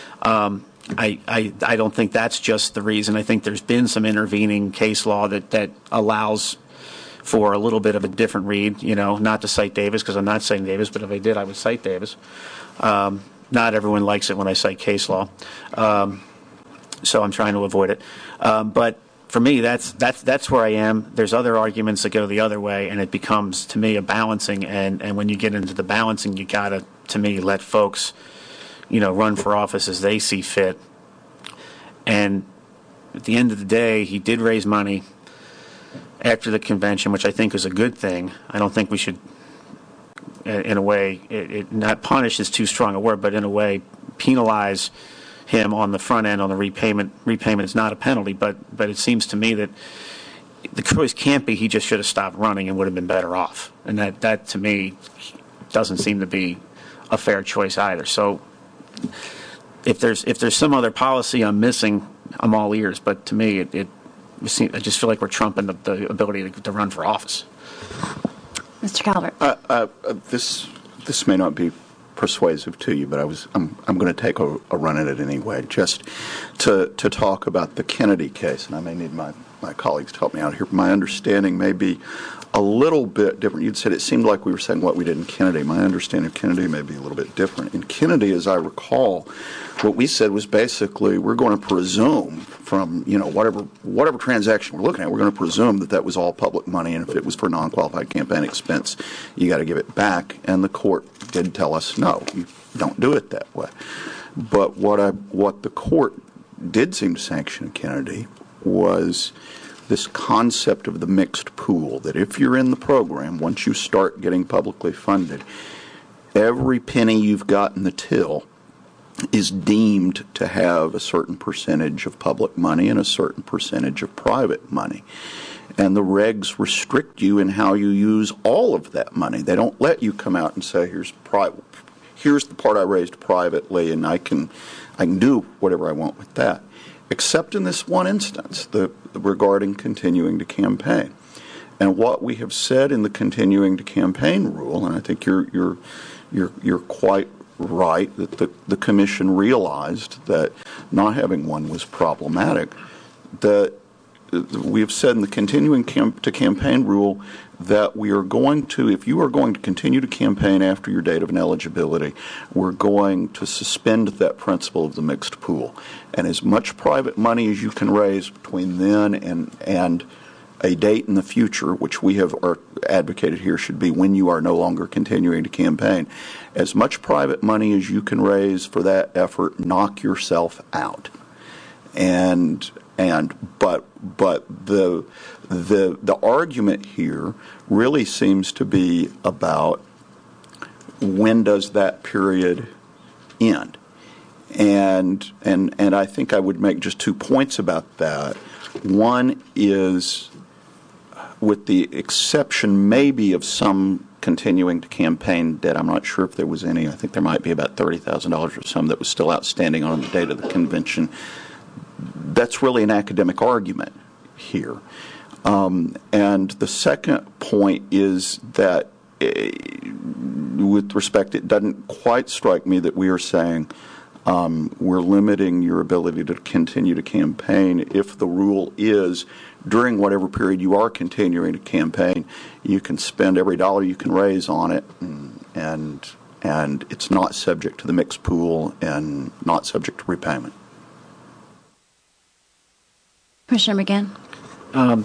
I don't think that's just the reason. I think there's been some intervening case law that allows for a little bit of a different read, not to cite Davis, because I'm not citing Davis, but if I did, I would cite Davis. Not everyone likes it when I cite case law, so I'm trying to avoid it. But for me, that's where I am. There's other arguments that go the other way, and it becomes, to me, a balancing, and when you get into the balancing, you got to, to me, let folks run for office as they see fit. And at the end of the day, he did raise money after the convention, which I think is a good thing. I don't think we should, in a way, not punish is too strong a word, but in a way, penalize him on the front end on the repayment. Repayment is not a penalty, but it seems to me that the choice can't be he just should have stopped running and would have been better off. And that to me, doesn't seem to be a fair choice either. So if there's some other policy I'm missing, I'm all ears. But to me, I just feel like we're trumping the ability to run for office. Mr. Calvert. This may not be persuasive to you, but I'm going to take a run at it anyway, just to talk about the Kennedy case, and I may need my colleagues to help me out here. My understanding may be a little bit different. You'd said it seemed like we were saying what we did in Kennedy. My understanding of Kennedy may be a little bit different. In Kennedy, as I recall, what we said was basically we're going to presume from whatever transaction we're looking at, we're going to presume that was all public money, and if it was for non-qualified campaign expense, you got to give it back. And the court did tell us, no, you don't do it that way. But what the court did seem to sanction in Kennedy was this concept of the mixed pool, that if you're in the program, once you start getting publicly funded, every penny you've got in the till is deemed to have a certain percentage of public money and a certain percentage of private money. And the regs restrict you in how you use all of that money. They don't let you come out and say, here's the part I raised privately, and I can do whatever I want with that, except in this one instance regarding continuing to campaign. And what we have said in the continuing to campaign rule, and I think you're quite right that the commission realized that not having one was problematic. That we have said in the continuing to campaign rule that we are going to, if you are going to continue to campaign after your date of ineligibility, we're going to suspend that principle of the mixed pool. And as much private money as you can raise between then and a date in the future, which we have advocated here should be when you are no longer continuing to campaign, as much private money as you can raise for that effort, knock yourself out. But the argument here really seems to be about when does that period end, and I think I would make just 2 points about that. One is, with the exception maybe of some continuing to campaign debt, I'm not sure if there was any. I think there might be about $30,000 or some that was still outstanding on the date of the convention. That's really an academic argument here. And the second point is that, with respect, it doesn't quite strike me that we are saying we're limiting your ability to continue to campaign if the rule is during whatever period you are continuing to campaign, you can spend every dollar you can raise on it, and it's not subject to the mixed pool and not subject to repayment. Commissioner McGinn.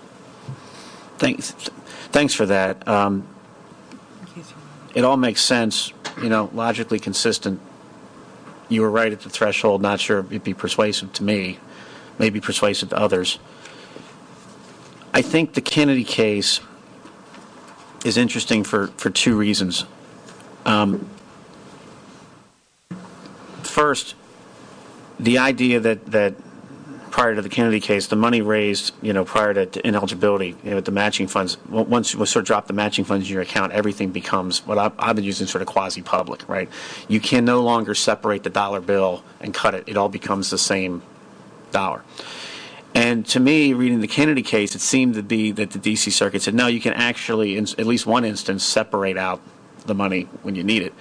Thanks for that. It all makes sense, logically consistent. You were right at the threshold. Not sure it'd be persuasive to me, maybe persuasive to others. I think the Kennedy case is interesting for 2 reasons. First, the idea that prior to the Kennedy case, the money raised, prior to ineligibility, with the matching funds, once you sort of drop the matching funds in your account, everything becomes what I've been using, sort of quasi-public, right? You can no longer separate the dollar bill and cut it. It all becomes the same dollar. And to me, reading the Kennedy case, it seemed to be that the D.C. Circuit said, no, you can actually, in at least one instance, separate out the money when you need it.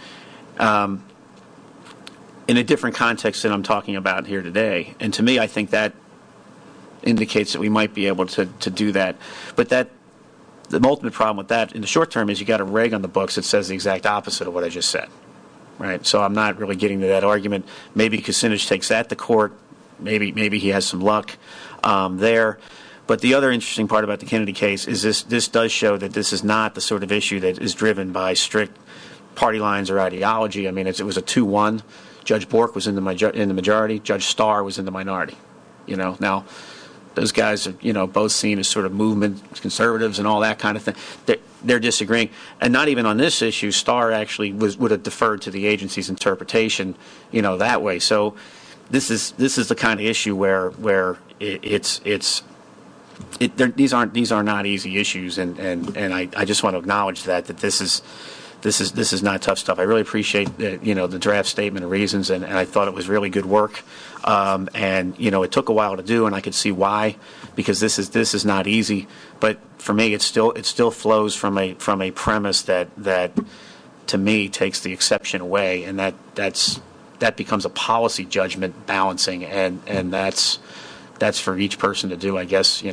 In a different context than I'm talking about here today. And to me, I think that indicates that we might be able to do that. But the ultimate problem with that in the short term is you got a reg on the books that says the exact opposite of what I just said. Right? So I'm not really getting to that argument. Maybe Kucinich takes that to court. Maybe he has some luck there. But the other interesting part about the Kennedy case is this does show that this is not the sort of issue that is driven by strict party lines or ideology. I mean, it was a 2-1. Judge Bork was in the majority. Judge Starr was in the minority. Now those guys are both seen as sort of movement conservatives and all that kind of thing. They're disagreeing, and not even on this issue. Starr actually would have deferred to the agency's interpretation, that way. So this is the kind of issue where these are not easy issues, and I just want to acknowledge that this is not tough stuff. I really appreciate the draft statement of reasons, and I thought it was really good work. And it took a while to do, and I could see why, because this is not easy. But for me, it still flows from a premise that to me takes the exception away, and that becomes a policy judgment balancing, and that's for each person to do, I guess.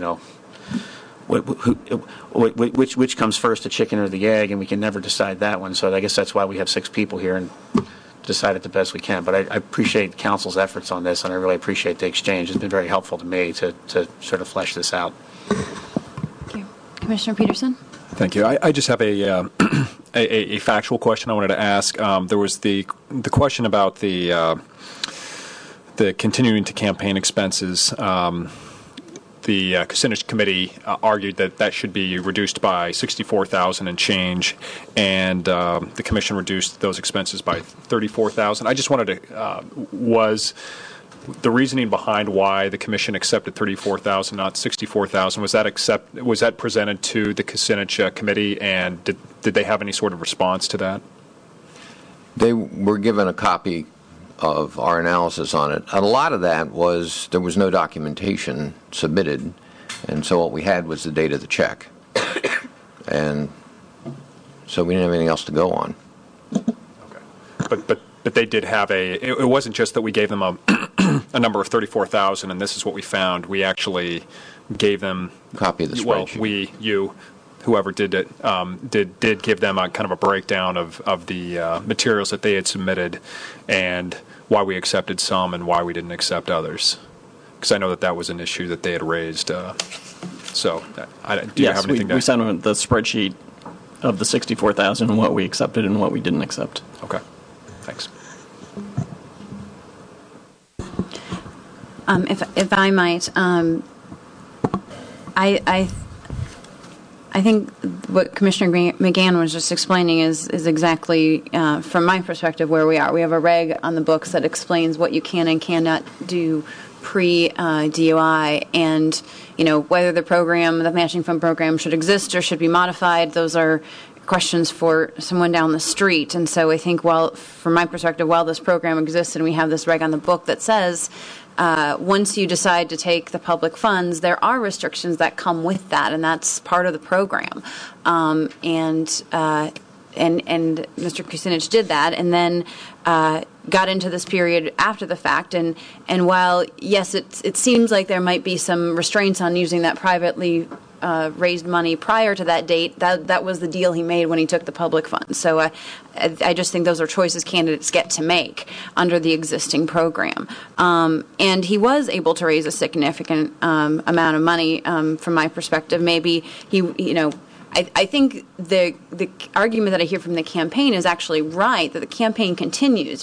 Which comes first, the chicken or the egg, and we can never decide that one. So I guess that's why we have 6 people here and decide it the best we can. But I appreciate council's efforts on this, and I really appreciate the exchange. It's been very helpful to me to sort of flesh this out. Thank you. Commissioner Peterson? Thank you. I just have a factual question I wanted to ask. There was the question about the continuing to campaign expenses. the Kucinich committee argued that should be reduced by $64,000 and change, and the commission reduced those expenses by $34,000. I just wanted to was the reasoning behind why the commission accepted $34,000, not $64,000. Was that presented to the Kucinich committee, and did they have any sort of response to that? They were given a copy of our analysis on it. A lot of that was there was no documentation submitted, and so what we had was the date of the check. And so we didn't have anything else to go on. Okay. But they did have it wasn't just that we gave them a number of 34,000 and this is what we found. We actually gave them a copy of the spreadsheet. Whoever did it, did give them a kind of a breakdown of the materials that they had submitted and why we accepted some and why we didn't accept others. Because I know that was an issue that they had raised. Do you have anything to... we sent them the spreadsheet of the 64,000 and what we accepted and what we didn't accept. Okay. Thanks. If I might, I think what Commissioner McGann was just explaining is exactly, from my perspective, where we are. We have a reg on the books that explains what you can and cannot do pre-DOI, and whether the matching fund program should exist or should be modified. Those are questions for someone down the street. And so I think, from my perspective, while this program exists and we have this reg on the book that says once you decide to take the public funds, there are restrictions that come with that, and that's part of the program. And Mr. Kucinich did that, and then got into this period after the fact. And while, yes, it seems like there might be some restraints on using that privately raised money prior to that date, that was the deal he made when he took the public funds. So I just think those are choices candidates get to make under the existing program. And he was able to raise a significant amount of money from my perspective. Maybe I think the argument that I hear from the campaign is actually right, that the campaign continues.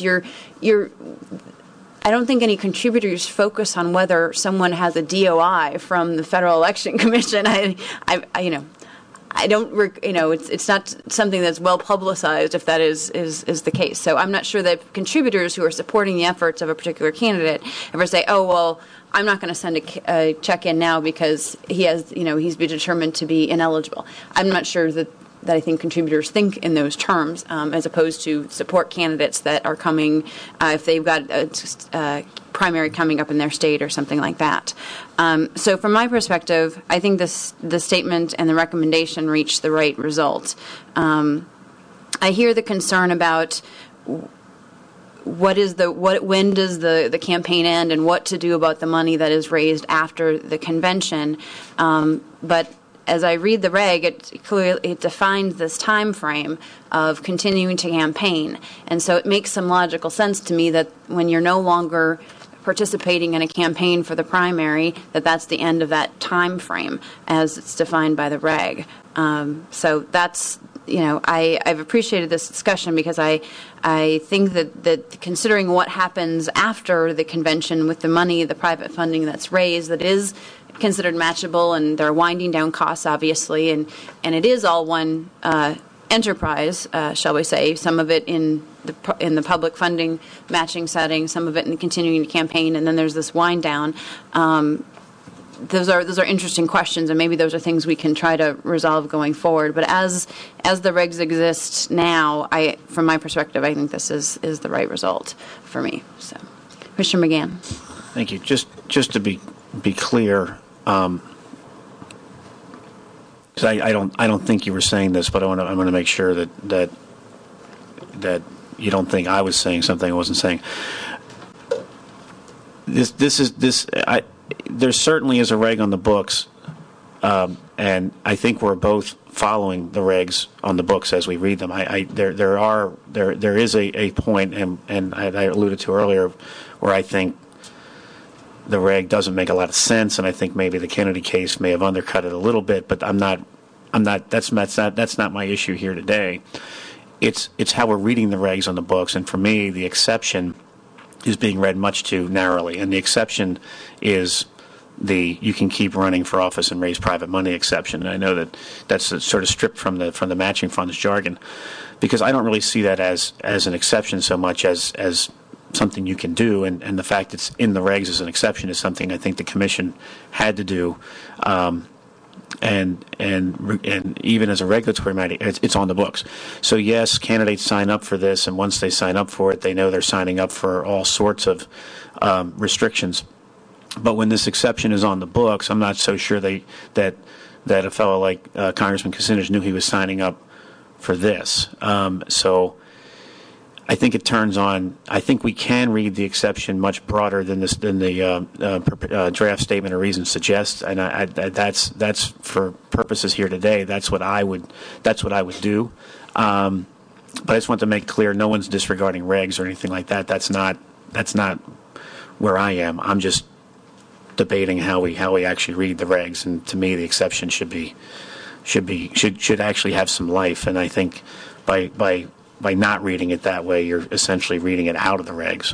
I don't think any contributors focus on whether someone has a DOI from the Federal Election Commission. I don't, it's not something that's well publicized if that is the case. So I'm not sure that contributors who are supporting the efforts of a particular candidate ever say, oh, well, I'm not going to send a check in now because he's been determined to be ineligible. I'm not sure that I think contributors think in those terms, as opposed to support candidates that are coming if they've got a primary coming up in their state or something like that. So from my perspective, I think the statement and the recommendation reach the right result. I hear the concern about when does the campaign end and what to do about the money that is raised after the convention. But as I read the reg, it defines this time frame of continuing to campaign. And so it makes some logical sense to me that when you're no longer participating in a campaign for the primary, that's the end of that time frame as it's defined by the reg. So that's, I've appreciated this discussion because I think that considering what happens after the convention with the money, the private funding that's raised, that is considered matchable, and they're winding down costs, obviously, and it is all one enterprise, shall we say? Some of it in the public funding matching setting, some of it in continuing the campaign, and then there's this wind down. Those are interesting questions, and maybe those are things we can try to resolve going forward. But as the regs exist now, from my perspective, I think this is the right result for me. So, Commissioner McGann. Thank you. Just to be clear. Because I don't think you were saying this, but I want to make sure that you don't think I was saying something I wasn't saying. There certainly is a reg on the books, and I think we're both following the regs on the books as we read them. There is a point, and I alluded to earlier, where I think the reg doesn't make a lot of sense, and I think maybe the Kennedy case may have undercut it a little bit. But that's not my issue here today. It's how we're reading the regs on the books, and for me, the exception is being read much too narrowly, and the exception is you can keep running for office and raise private money exception. And I know that that's sort of stripped from the matching funds jargon, because I don't really see that as an exception so much as something you can do, and the fact it's in the regs as an exception is something I think the commission had to do, and even as a regulatory matter, it's on the books. So yes, candidates sign up for this, and once they sign up for it, they know they're signing up for all sorts of restrictions. But when this exception is on the books, I'm not so sure that a fellow like Congressman Kucinich knew he was signing up for this. So I think it turns on. I think we can read the exception much broader than the draft statement of reasons suggests, and that's for purposes here today. That's what I would do. But I just want to make clear, no one's disregarding regs or anything like that. That's not where I am. I'm just debating how we actually read the regs, and to me, the exception should actually have some life. And I think by not reading it that way, you're essentially reading it out of the regs.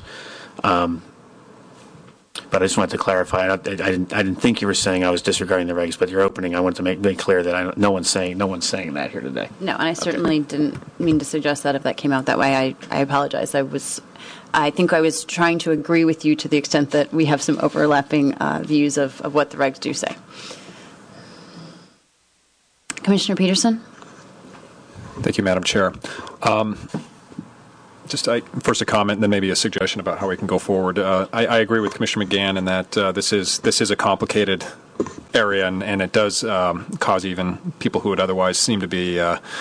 But I just wanted to clarify. I didn't think you were saying I was disregarding the regs, but your opening, I wanted to make clear that no one's saying that here today. No, and I certainly didn't mean to suggest that if that came out that way. I apologize. I think I was trying to agree with you to the extent that we have some overlapping views of what the regs do say. Commissioner Peterson? Thank you, Madam Chair. First a comment, and then maybe a suggestion about how we can go forward. I agree with Commissioner McGann in that this is a complicated area, and it does cause even people who would otherwise seem to be,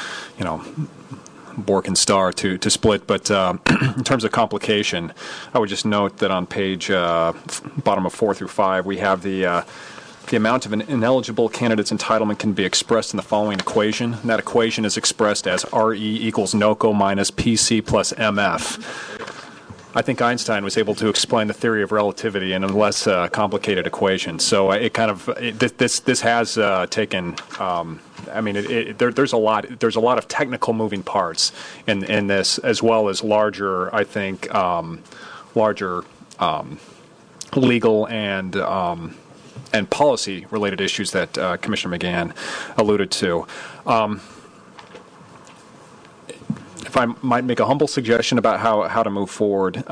Bork and Starr to split. But in terms of complication, I would just note that on page bottom of 4 through 5, we have the amount of an ineligible candidate's entitlement can be expressed in the following equation. And that equation is expressed as RE equals NOCO minus PC plus MF. I think Einstein was able to explain the theory of relativity in a less complicated equation. So this has taken. There's a lot of technical moving parts in this, as well as larger, I think, legal and policy-related issues that Commissioner McGann alluded to. If I might make a humble suggestion about how to move forward,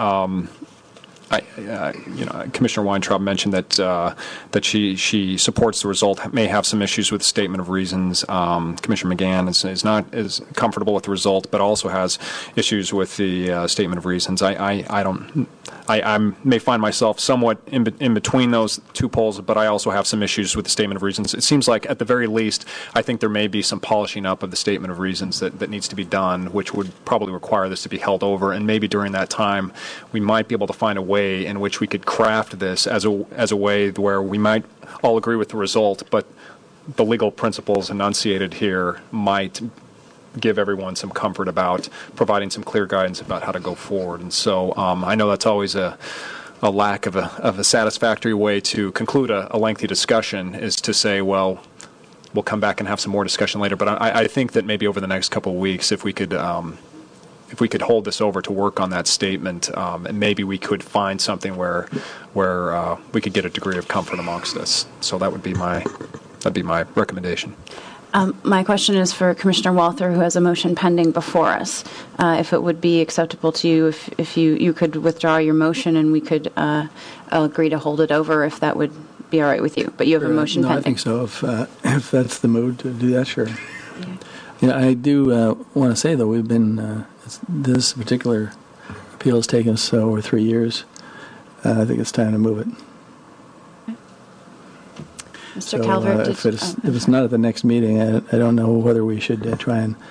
Commissioner Weintraub mentioned that she supports the result, may have some issues with the statement of reasons. Commissioner McGann is not as comfortable with the result, but also has issues with the statement of reasons. I may find myself somewhat in between those two poles, but I also have some issues with the statement of reasons. It seems like, at the very least, I think there may be some polishing up of the statement of reasons that needs to be done, which would probably require this to be held over. And maybe during that time, we might be able to find a way in which we could craft this as a way where we might all agree with the result, but the legal principles enunciated here might give everyone some comfort about providing some clear guidance about how to go forward. And so I know that's always a lack of a satisfactory way to conclude a lengthy discussion, is to say, well, we'll come back and have some more discussion later. But I think that maybe over the next couple of weeks, if we could hold this over to work on that statement, and maybe we could find something where we could get a degree of comfort amongst us. So that'd be my recommendation. My question is for Commissioner Walther, who has a motion pending before us. If it would be acceptable to you, if you could withdraw your motion and we could agree to hold it over, if that would be all right with you. But you have a motion pending. I think so. If that's the mood to do that, sure. Yeah. I do want to say, though, we've been this particular appeal has taken us over 3 years. I think it's time to move it. Mr. Calvert, if it's not at the next meeting, I don't know whether we should try and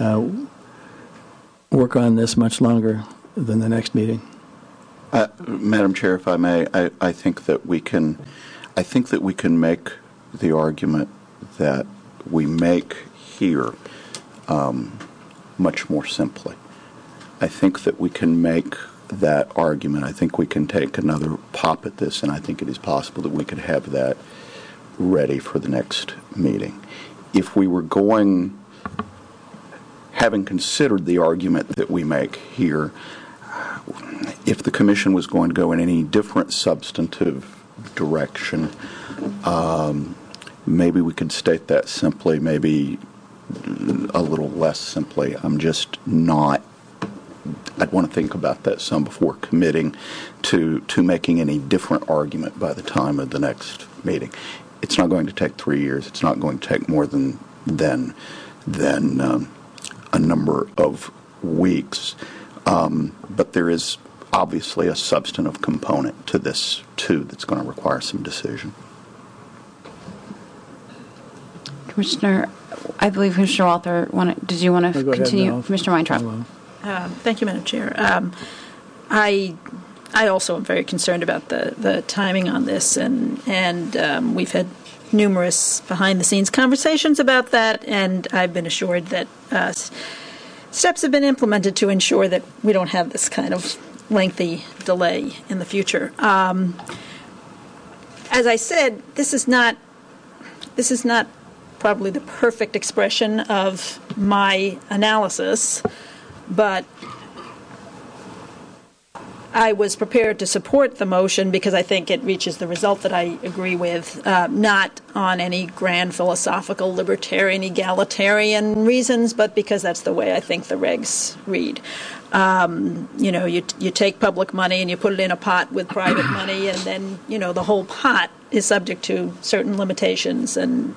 work on this much longer than the next meeting. Madam Chair, if I may, I think that we can make the argument that we make here much more simply. I think that we can make that argument. I think we can take another pop at this, and I think it is possible that we could have that ready for the next meeting. If we were having considered the argument that we make here, if the Commission was going to go in any different substantive direction. Maybe we could state that simply, maybe a little less simply. I'm just not, I'd want to think about that some before committing to making any different argument by the time of the next meeting. It's not going to take 3 years. It's not going to take more than a number of weeks. But there is obviously a substantive component to this, too, that's going to require some decision. Commissioner, I believe Commissioner Walther, did you want to continue? Commissioner Weintraub. Thank you, Madam Chair. I also am very concerned about the timing on this, and we've had numerous behind-the-scenes conversations about that, and I've been assured that steps have been implemented to ensure that we don't have this kind of lengthy delay in the future. As I said, this is not probably the perfect expression of my analysis, but I was prepared to support the motion because I think it reaches the result that I agree with, not on any grand philosophical, libertarian, egalitarian reasons, but because that's the way I think the regs read. You take public money and you put it in a pot with private money, and then, the whole pot is subject to certain limitations, and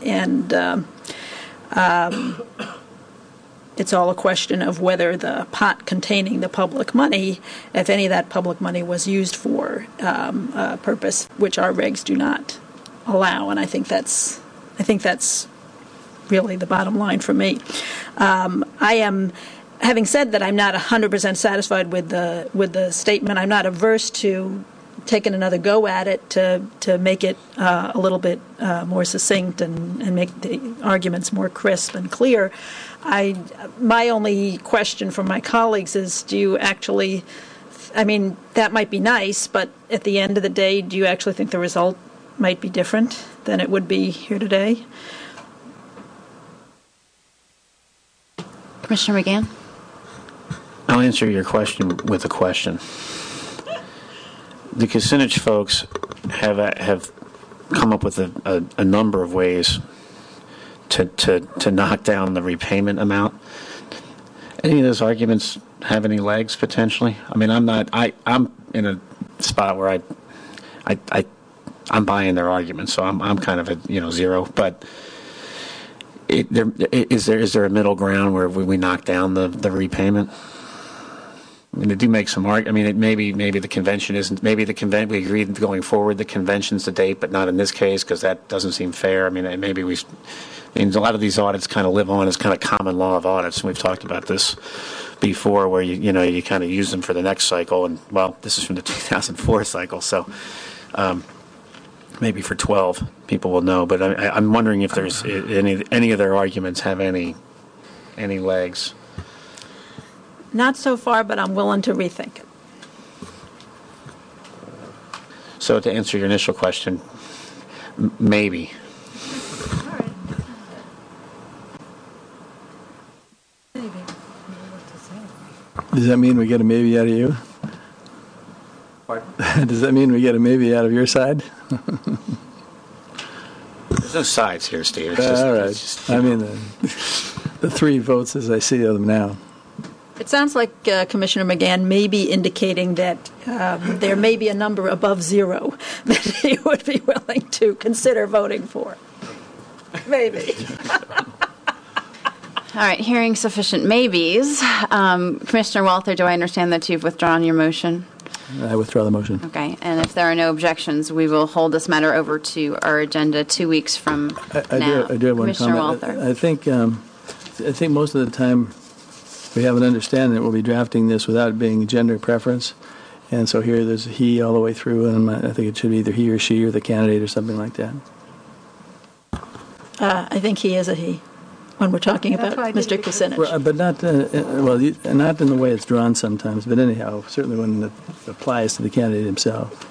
it's all a question of whether the pot containing the public money, if any of that public money was used for a purpose which our regs do not allow, and I think that's really the bottom line for me. Having said that, I'm not 100% satisfied with the statement. I'm not averse to taking another go at it to make it a little bit more succinct and make the arguments more crisp and clear. My only question from my colleagues is, do you actually, that might be nice, but at the end of the day, do you actually think the result might be different than it would be here today? Commissioner McGann? I'll answer your question with a question. The Kucinich folks have come up with a number of ways to knock down the repayment amount. Any of those arguments have any legs potentially? I'm in a spot where I'm buying their arguments, so I'm kind of at zero. But is there a middle ground where we knock down the repayment? They do make some argument. Maybe the convention isn't. Maybe we agreed going forward the convention's the date, but not in this case because that doesn't seem fair. Maybe we. A lot of these audits kind of live on as kind of common law of audits, and we've talked about this before, where you kind of use them for the next cycle, and this is from the 2004 cycle, so maybe for 12 people will know. But I'm wondering if there's any of their arguments have any legs. Not so far, but I'm willing to rethink it. So to answer your initial question, maybe. Does that mean we get a maybe out of you? Does that mean we get a maybe out of your side? There's no sides here, Steve. All right. The three votes as I see them now. It sounds like Commissioner McGann may be indicating that there may be a number above zero that he would be willing to consider voting for. Maybe. All right, hearing sufficient maybes. Commissioner Walther, do I understand that you've withdrawn your motion? I withdraw the motion. Okay, and if there are no objections, we will hold this matter over to our agenda 2 weeks from now. I do have one Commissioner comment. Walther. I think most of the time we have an understanding that we'll be drafting this without being gender preference. And so here there's a he all the way through, and I think it should be either he or she or the candidate or something like that. I think he is a he when we're talking about Mr. Kucinich. Well, but not, not in the way it's drawn sometimes, but anyhow, certainly when it applies to the candidate himself.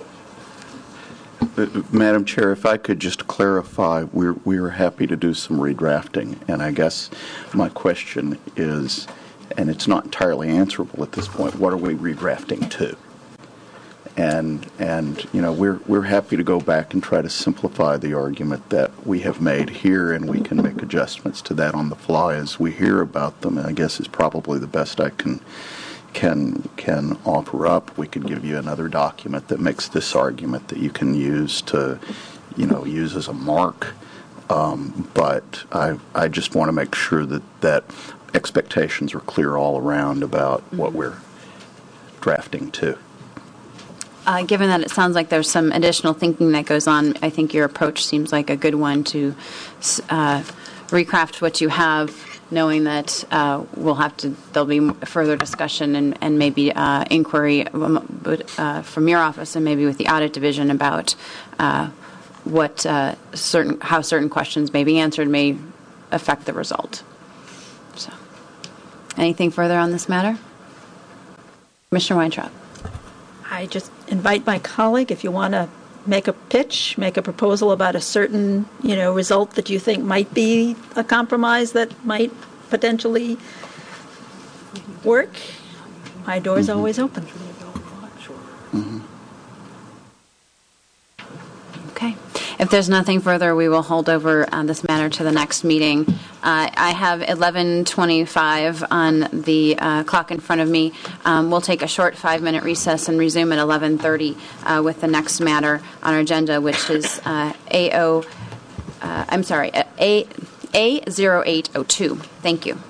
Madam Chair, if I could just clarify, we're happy to do some redrafting, and I guess my question is, and it's not entirely answerable at this point, what are we redrafting to? And we're happy to go back and try to simplify the argument that we have made here, and we can make adjustments to that on the fly as we hear about them. And I guess is probably the best I can offer up. We could give you another document that makes this argument that you can use to, use as a mark. But I just want to make sure that expectations are clear all around about what we're drafting to. Given that it sounds like there's some additional thinking that goes on, I think your approach seems like a good one to recraft what you have, knowing that there'll be further discussion and maybe inquiry from your office and maybe with the audit division about how certain questions may be answered may affect the result. So, anything further on this matter? Commissioner Weintraub. I just invite my colleague, if you want to make a pitch, make a proposal about a certain, result that you think might be a compromise that might potentially work. My door is always open. Okay. If there's nothing further, we will hold over this matter to the next meeting. I have 11:25 on the clock in front of me. We'll take a short 5-minute recess and resume at 11:30 with the next matter on our agenda, which is A0802. Thank you.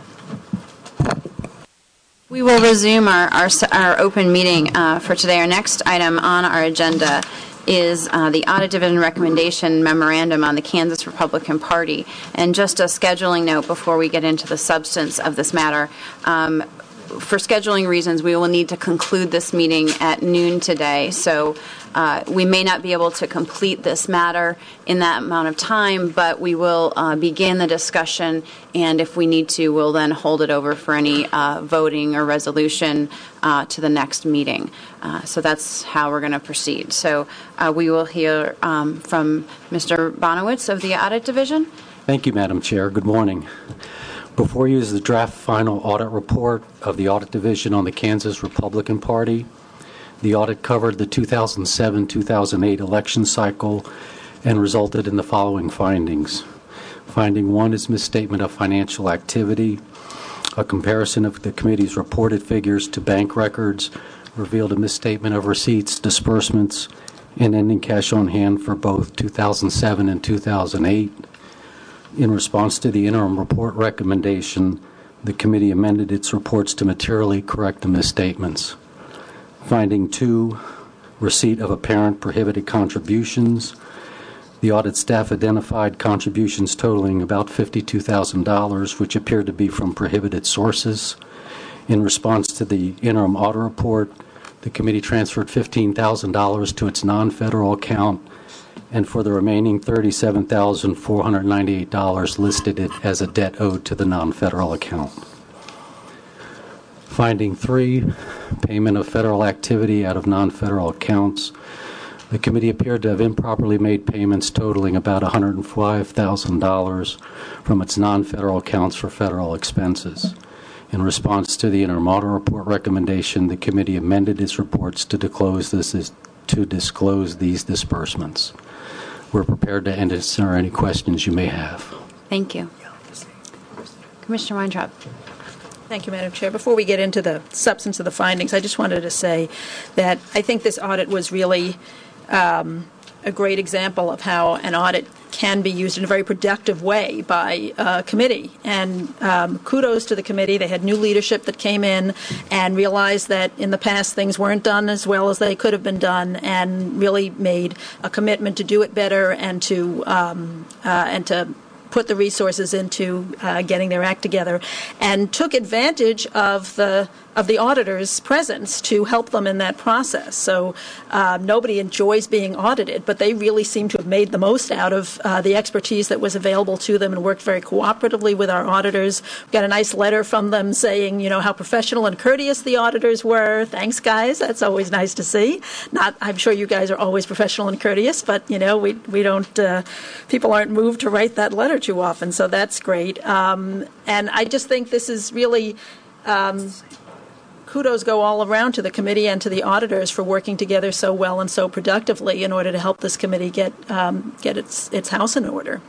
We will resume our open meeting for today. Our next item on our agenda is the Audit Division Recommendation Memorandum on the Kansas Republican Party. And just a scheduling note before we get into the substance of this matter. For scheduling reasons, we will need to conclude this meeting at noon today. So we may not be able to complete this matter in that amount of time, but we will begin the discussion, and if we need to, we'll then hold it over for any voting or resolution to the next meeting. So that's how we're going to proceed. So we will hear from Mr. Bonowitz of the Audit Division. Thank you, Madam Chair. Good morning. Before you is the draft final audit report of the Audit Division on the Kansas Republican Party. The audit covered the 2007-2008 election cycle and resulted in the following findings. Finding 1 is misstatement of financial activity. A comparison of the committee's reported figures to bank records revealed a misstatement of receipts, disbursements, and ending cash on hand for both 2007 and 2008. In response to the interim report recommendation, the committee amended its reports to materially correct the misstatements. Finding 2, receipt of apparent prohibited contributions. The audit staff identified contributions totaling about $52,000, which appeared to be from prohibited sources. In response to the interim audit report, the committee transferred $15,000 to its non-federal account, and for the remaining $37,498 listed it as a debt owed to the non-federal account. Finding 3, payment of federal activity out of non-federal accounts. The committee appeared to have improperly made payments totaling about $105,000 from its non-federal accounts for federal expenses. In response to the interim audit report recommendation, the committee amended its reports to disclose these disbursements. We're prepared to answer any questions you may have. Thank you. Commissioner Weintraub. Thank you, Madam Chair. Before we get into the substance of the findings, I just wanted to say that I think this audit was really a great example of how an audit can be used in a very productive way by a committee. And kudos to the committee. They had new leadership that came in and realized that in the past things weren't done as well as they could have been done, and really made a commitment to do it better and to put the resources into getting their act together, and took advantage of the auditor's presence to help them in that process. So nobody enjoys being audited, but they really seem to have made the most out of the expertise that was available to them and worked very cooperatively with our auditors. We got a nice letter from them saying, how professional and courteous the auditors were. Thanks, guys. That's always nice to see. I'm sure you guys are always professional and courteous, but we don't. People aren't moved to write that letter too often, so that's great. And I just think this is really kudos go all around to the committee and to the auditors for working together so well and so productively in order to help this committee get its house in order.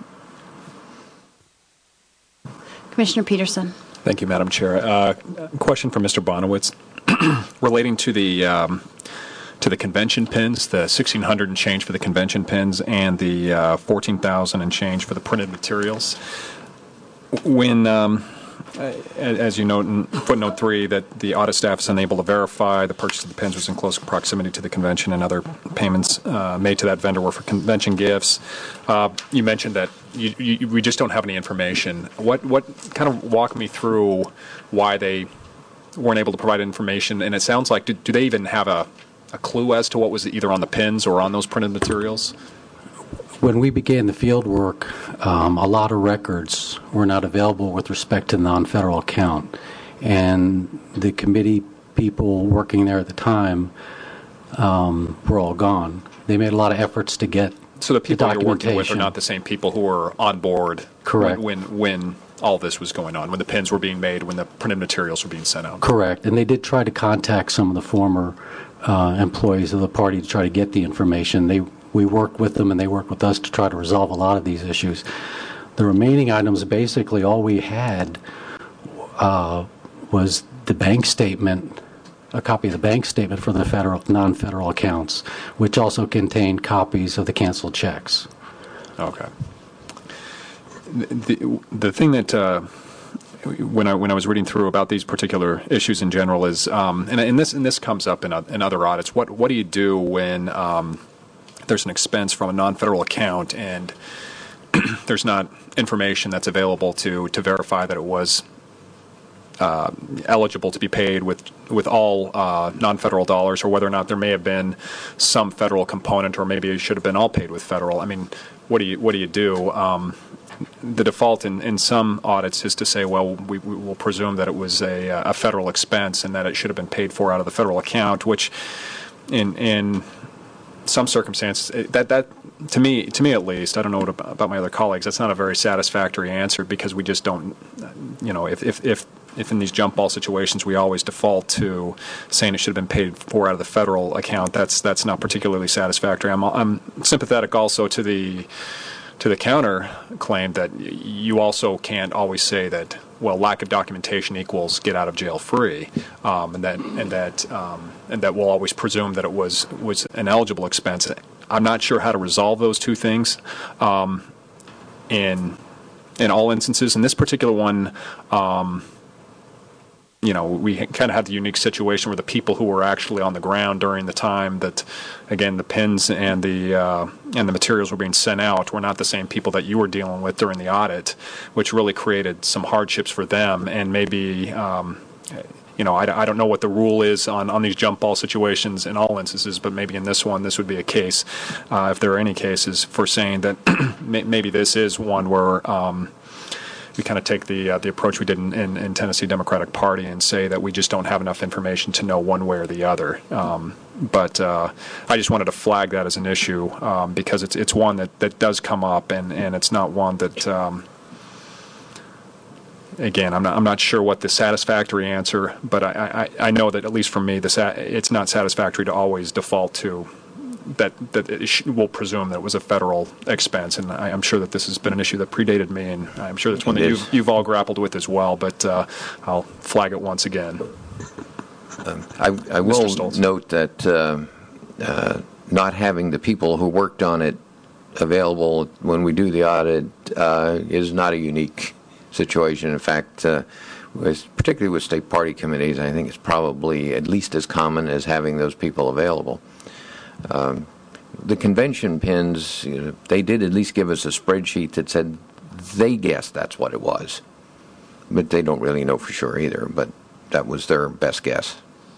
Commissioner Peterson. Thank you, Madam Chair. Question for Mr. Bonowitz relating to the convention pins, the $1,600 and change for the convention pins, and the $14,000 and change for the printed materials. When, as you note in footnote 3, that the audit staff is unable to verify the purchase of the pins was in close proximity to the convention, and other payments made to that vendor were for convention gifts. You mentioned that we just don't have any information. What kind of walk me through why they weren't able to provide information? And it sounds like, do they even have a clue as to what was either on the pins or on those printed materials? When we began the field work, a lot of records were not available with respect to the non-federal account. And the committee people working there at the time were all gone. They made a lot of efforts to get So the people the you're working with documentation. are not the same people who were on board Correct. when all this was going on, when the pins were being made, when the printed materials were being sent out. Correct. And they did try to contact some of the former employees of the party to try to get the information. We worked with them, and they worked with us to try to resolve a lot of these issues. The remaining items, basically all we had was the bank statement, a copy of the bank statement for the non-federal accounts, which also contained copies of the canceled checks. Okay. The thing that when I was reading through about these particular issues in general is, and this comes up in other audits. What do you do when there's an expense from a non-federal account and there's not information that's available to verify that it was eligible to be paid with all non-federal dollars, or whether or not there may have been some federal component, or maybe it should have been all paid with federal? I mean, what do you do? The default in some audits is to say, well, we will presume that it was a federal expense and that it should have been paid for out of the federal account, which in some circumstances, that to me at least, I don't know about my other colleagues, that's not a very satisfactory answer, because we just don't, if in these jump ball situations we always default to saying it should have been paid for out of the federal account, that's not particularly satisfactory. I'm sympathetic also to the counter claim that you also can't always say that, well, lack of documentation equals get out of jail free, and that we'll always presume that it was an eligible expense. I'm not sure how to resolve those two things in all instances. In this particular one, we kind of had the unique situation where the people who were actually on the ground during the time that, again, the pins and the materials were being sent out were not the same people that you were dealing with during the audit, which really created some hardships for them. And maybe, I don't know what the rule is on these jump ball situations in all instances, but maybe in this one, this would be a case, if there are any cases, for saying that maybe this is one where we kind of take the approach we did in Tennessee Democratic Party and say that we just don't have enough information to know one way or the other. But I just wanted to flag that as an issue because it's one that does come up, and it's not one that, again, I'm not sure what the satisfactory answer, but I know that at least for me, it's not satisfactory to always default to that we'll presume that it was a federal expense, and I'm sure that this has been an issue that predated me, and I'm sure that's one that you've all grappled with as well, but I'll flag it once again. I will note that not having the people who worked on it available when we do the audit is not a unique situation. In fact, particularly with state party committees, I think it's probably at least as common as having those people available. The convention pins, they did at least give us a spreadsheet that said they guessed that's what it was. But they don't really know for sure either, but that was their best guess.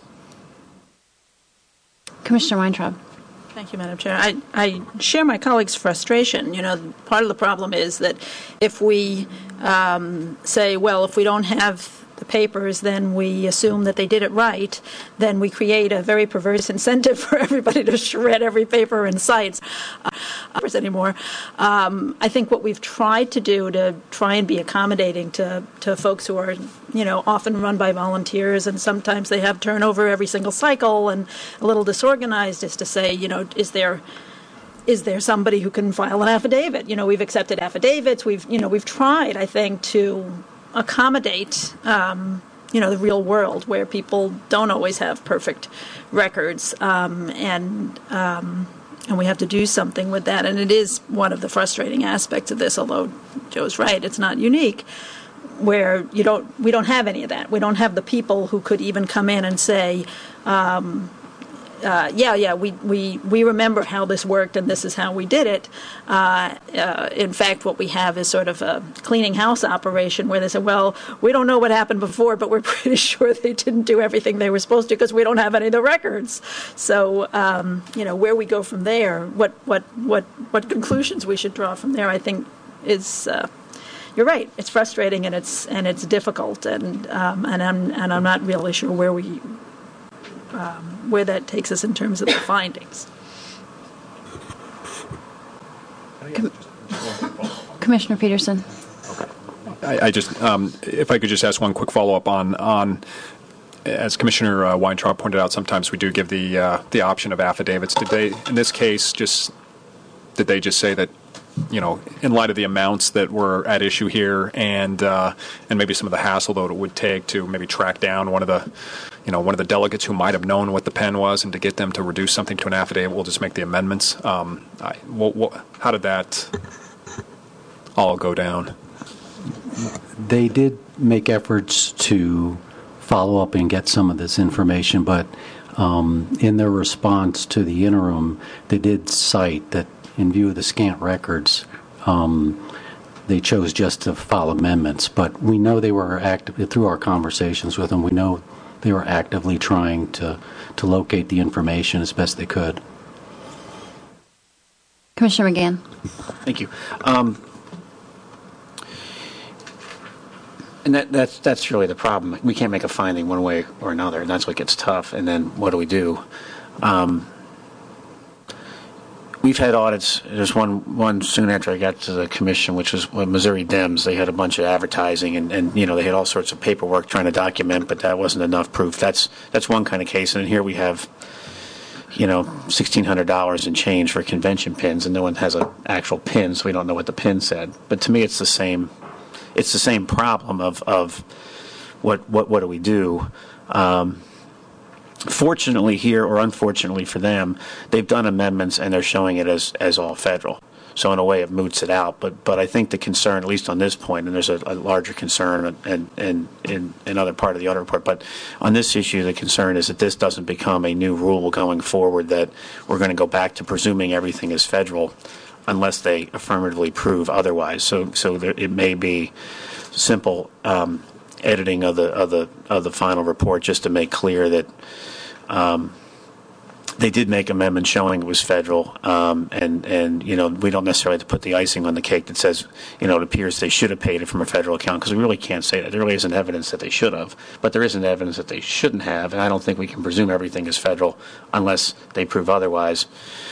Commissioner Weintraub. Thank you, Madam Chair. I share my colleague's frustration. Part of the problem is that if we say, well, if we don't have the papers, then we assume that they did it right, then we create a very perverse incentive for everybody to shred every paper in sight anymore. I think what we've tried to do to try and be accommodating to folks who are, often run by volunteers, and sometimes they have turnover every single cycle and a little disorganized, is to say, is there somebody who can file an affidavit? We've accepted affidavits. We've tried, I think, to accommodate, the real world where people don't always have perfect records, and we have to do something with that. And it is one of the frustrating aspects of this, although Joe's right, it's not unique, where we don't have any of that. We don't have the people who could even come in and say, we remember how this worked and this is how we did it. In fact, what we have is sort of a cleaning house operation where they say, well, we don't know what happened before, but we're pretty sure they didn't do everything they were supposed to because we don't have any of the records. So, where we go from there, what conclusions we should draw from there, I think is. You're right. It's frustrating and it's difficult, and I'm not really sure where that takes us in terms of the findings. Commissioner Peterson. I just, if I could just ask one quick follow-up on as Commissioner Weintraub pointed out, sometimes we do give the option of affidavits. Did they, in this case, did they just say that, in light of the amounts that were at issue here, and maybe some of the hassle that it would take to maybe track down one of the delegates who might have known what the pen was, and to get them to reduce something to an affidavit, we'll just make the amendments. How did that all go down? They did make efforts to follow up and get some of this information, but in their response to the interim, they did cite that in view of the scant records, they chose just to file amendments. But we know they were active through our conversations with them. We know they were actively trying to locate the information as best they could. Commissioner McGann. Thank you. And that's really the problem. We can't make a finding one way or another, and that's what gets tough. And then what do we do? We've had audits. There's one soon after I got to the commission, which was Missouri Dems. They had a bunch of advertising, and they had all sorts of paperwork trying to document, but that wasn't enough proof. That's one kind of case. And here we have, $1,600 in change for convention pins, and no one has an actual pin, so we don't know what the pin said. But to me, it's the same. It's the same problem of what do we do? Fortunately here, or unfortunately for them, they've done amendments and they're showing it as all federal. So in a way, it moots it out. But I think the concern, at least on this point, and there's a larger concern in another part of the audit report, but on this issue, the concern is that this doesn't become a new rule going forward, that we're going to go back to presuming everything is federal unless they affirmatively prove otherwise. So it may be simple editing of the final report just to make clear that they did make amendments showing it was federal, and we don't necessarily have to put the icing on the cake that says it appears they should have paid it from a federal account, because we really can't say that. There really isn't evidence that they should have, but there isn't evidence that they shouldn't have, and I don't think we can presume everything is federal unless they prove otherwise.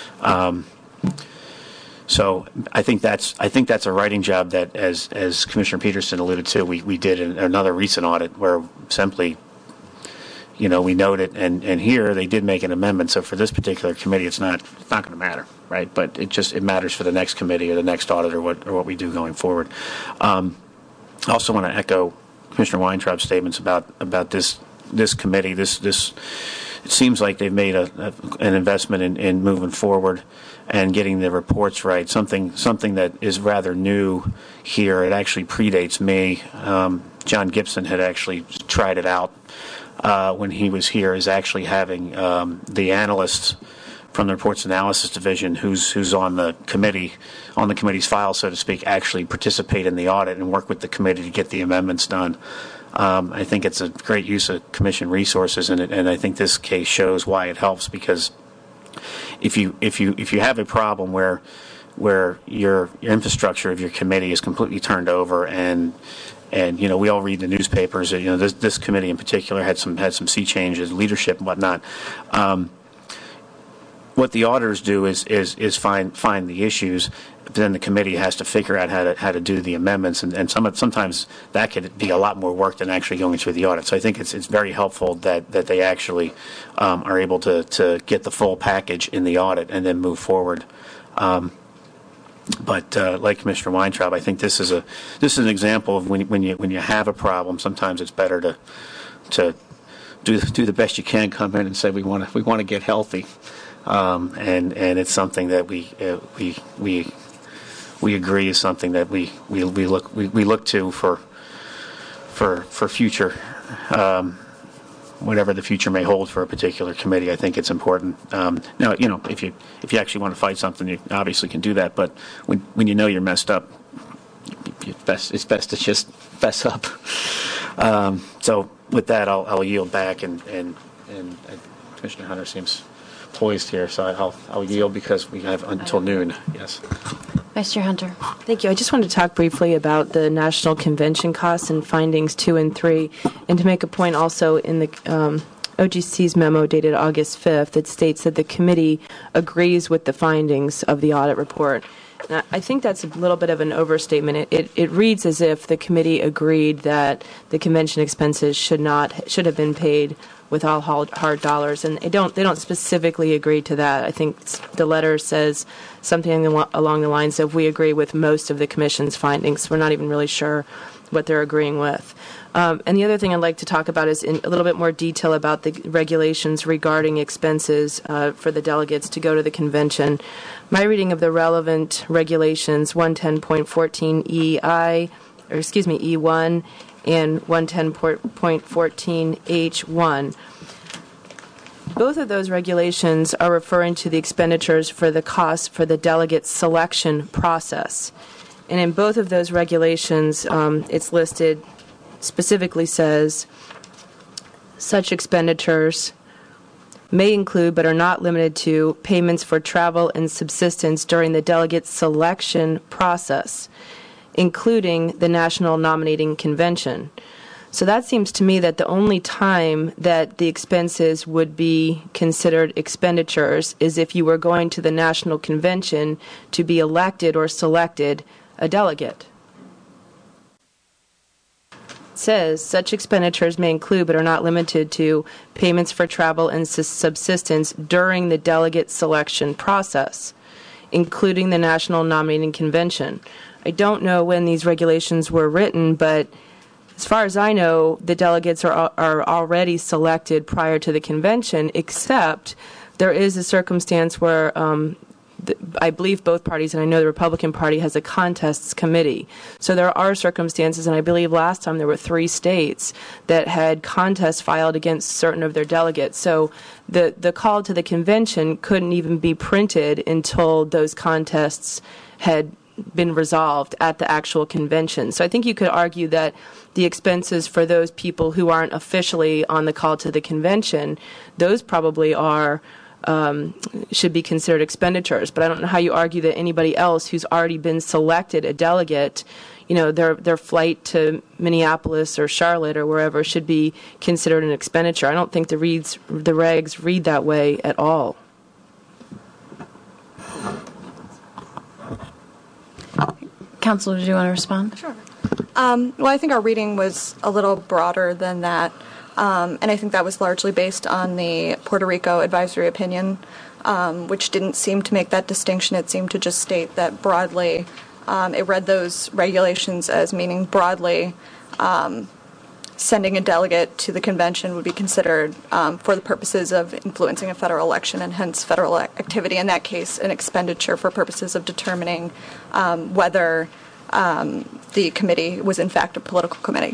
So I think that's a writing job that, as Commissioner Peterson alluded to, we did in another recent audit where simply, we noted, and here they did make an amendment. So for this particular committee, it's not going to matter, right? But it matters for the next committee or the next audit or what we do going forward. I also want to echo Commissioner Weintraub's statements about this committee. This it seems like they've made an investment in moving forward and getting the reports right. Something that is rather new here. It actually predates me. John Gibson had actually tried it out when he was here, is actually having the analysts from the Reports Analysis Division, who's on the committee's file, so to speak, actually participate in the audit and work with the committee to get the amendments done. I think it's a great use of commission resources, and I think this case shows why it helps, because if you have a problem where where your infrastructure of your committee is completely turned over, and we all read the newspapers. This committee in particular had some sea changes, leadership and whatnot. What the auditors do is find the issues, but then the committee has to figure out how to do the amendments, and sometimes that could be a lot more work than actually going through the audit. So I think it's very helpful that they actually are able to get the full package in the audit and then move forward. But like Commissioner Weintraub, I think this is an example of when you have a problem. Sometimes it's better to do the best you can, come in and say we want to get healthy. And it's something that we agree is something that we look to for future, whatever the future may hold for a particular committee. I think it's important. Now, if you actually want to fight something, you obviously can do that. But when you know you're messed up, it's best to just fess up. So with that, I'll yield back, and Commissioner Hunter seems poised here, so I'll yield because we have until noon. Yes. Vice Chair Hunter. Thank you. I just wanted to talk briefly about the National Convention costs and findings 2 and 3, and to make a point also in the OGC's memo dated August 5th that states that the committee agrees with the findings of the audit report. Now, I think that's a little bit of an overstatement. It reads as if the committee agreed that the convention expenses should have been paid with all hard dollars, and they don't specifically agree to that. I think the letter says something along the lines of, we agree with most of the commission's findings. We're not even really sure what they're agreeing with. And the other thing I'd like to talk about is in a little bit more detail about the regulations regarding expenses for the delegates to go to the convention. My reading of the relevant regulations, 110.14 E1 and 110.14 H1. Both of those regulations are referring to the expenditures for the costs for the delegate selection process. And in both of those regulations, it's listed, specifically says, such expenditures may include but are not limited to payments for travel and subsistence during the delegate selection process, including the National Nominating Convention. So that seems to me that the only time that the expenses would be considered expenditures is if you were going to the National Convention to be elected or selected a delegate. It says such expenditures may include but are not limited to payments for travel and subsistence during the delegate selection process, including the National Nominating Convention. I don't know when these regulations were written, but as far as I know, the delegates are already selected prior to the convention, except there is a circumstance where I believe both parties, and I know the Republican Party has a contests committee. So there are circumstances, and I believe last time there were 3 states that had contests filed against certain of their delegates. So the call to the convention couldn't even be printed until those contests had been resolved at the actual convention. So I think you could argue that the expenses for those people who aren't officially on the call to the convention, those probably should be considered expenditures. But I don't know how you argue that anybody else who's already been selected a delegate, their flight to Minneapolis or Charlotte or wherever should be considered an expenditure. I don't think the regs read that way at all. Councilor, did you want to respond? Sure. Well, I think our reading was a little broader than that, and I think that was largely based on the Puerto Rico advisory opinion, which didn't seem to make that distinction. It seemed to just state that broadly, it read those regulations as meaning broadly sending a delegate to the convention would be considered for the purposes of influencing a federal election and hence federal activity, in that case an expenditure for purposes of determining whether the committee was in fact a political committee.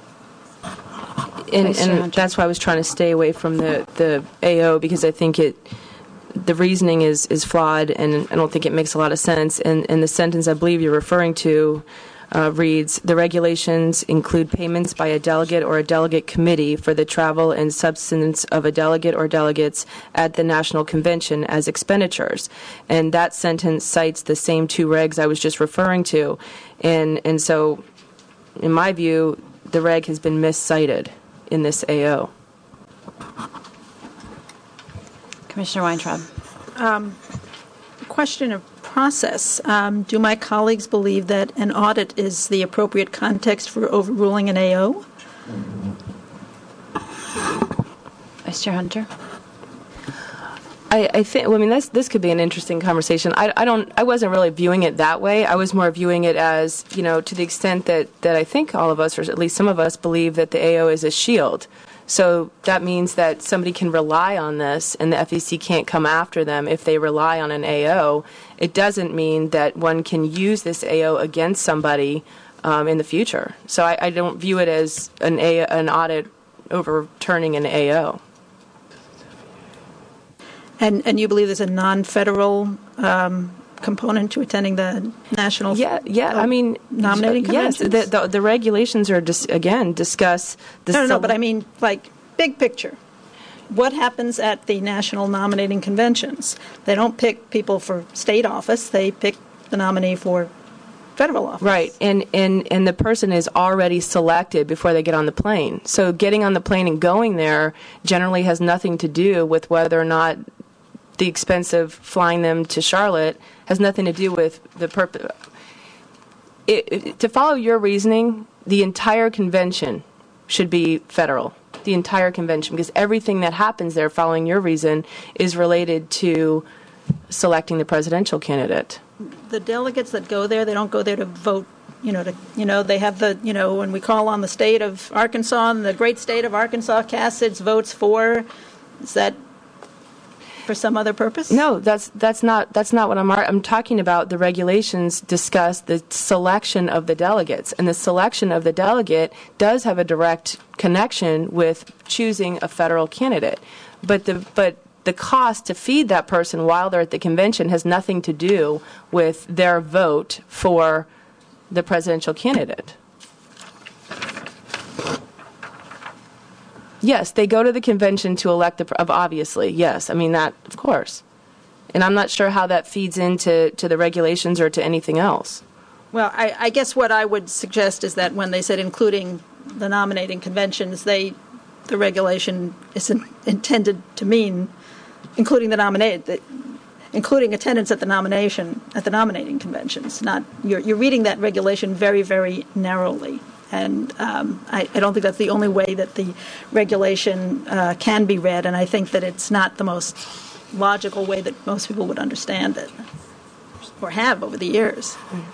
And that's why I was trying to stay away from the AO, because I think the reasoning is flawed, and I don't think it makes a lot of sense. And the sentence I believe you're referring to reads, the regulations include payments by a delegate or a delegate committee for the travel and subsistence of a delegate or delegates at the National Convention as expenditures. And that sentence cites the same two regs I was just referring to. And so, in my view, the reg has been miscited in this AO. Commissioner Weintraub. Question of process. Do my colleagues believe that an audit is the appropriate context for overruling an AO? Vice Chair Hunter. I think. Well, I mean, this could be an interesting conversation. I wasn't really viewing it that way. I was more viewing it as, to the extent that I think all of us, or at least some of us, believe that the AO is a shield. So that means that somebody can rely on this, and the FEC can't come after them if they rely on an AO. It doesn't mean that one can use this AO against somebody in the future. So I don't view it as an audit overturning an AO. And you believe there's a non-federal component to attending the national nominating conventions? Yes, the regulations are discuss the no, but I mean, like, big picture. What happens at the national nominating conventions? They don't pick people for state office, they pick the nominee for federal office. Right, and the person is already selected before they get on the plane. So getting on the plane and going there generally has nothing to do with whether or not the expense of flying them to Charlotte has nothing to do with the purpose. To follow your reasoning, the entire convention should be federal. The entire convention, because everything that happens there, following your reason, is related to selecting the presidential candidate. The delegates that go there, they don't go there to vote. They have when we call on the state of Arkansas, and the great state of Arkansas casts its votes for. Is that for some other purpose? No, that's not what I'm talking about. The regulations discuss the selection of the delegates, and the selection of the delegate does have a direct connection with choosing a federal candidate. But the cost to feed that person while they're at the convention has nothing to do with their vote for the presidential candidate. Yes, they go to the convention to elect obviously, yes. I mean, that, of course. And I'm not sure how that feeds into the regulations or to anything else. Well, I guess what I would suggest is that when they said including the nominating conventions, the regulation isn't intended to mean including including attendance at the nominating conventions. Not you're reading that regulation very, very narrowly. And I don't think that's the only way that the regulation can be read, and I think that it's not the most logical way that most people would understand it, or have over the years.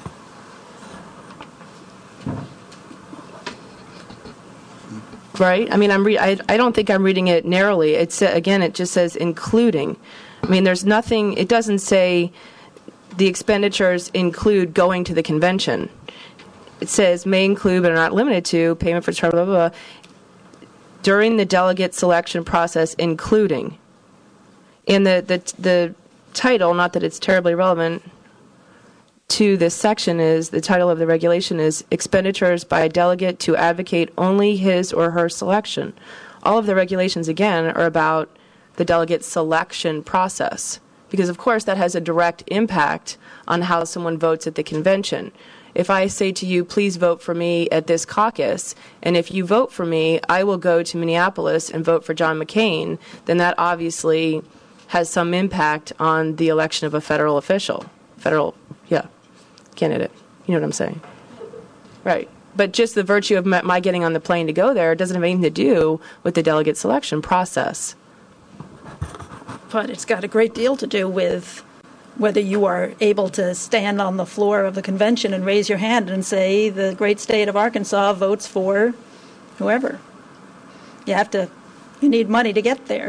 Right? I mean, I don't think I'm reading it narrowly. It just says including. I mean, there's nothing, it doesn't say the expenditures include going to the convention. It says may include but are not limited to payment for travel, blah, blah, blah, during the delegate selection process, including. And the title, not that it's terribly relevant to this section, is the title of the regulation is expenditures by a delegate to advocate only his or her selection. All of the regulations, again, are about the delegate selection process, because, of course, that has a direct impact on how someone votes at the convention. If I say to you, please vote for me at this caucus, and if you vote for me, I will go to Minneapolis and vote for John McCain, then that obviously has some impact on the election of a federal official, candidate. You know what I'm saying? Right. But just the virtue of my getting on the plane to go there doesn't have anything to do with the delegate selection process. But it's got a great deal to do with whether you are able to stand on the floor of the convention and raise your hand and say the great state of Arkansas votes for whoever. You need money to get there.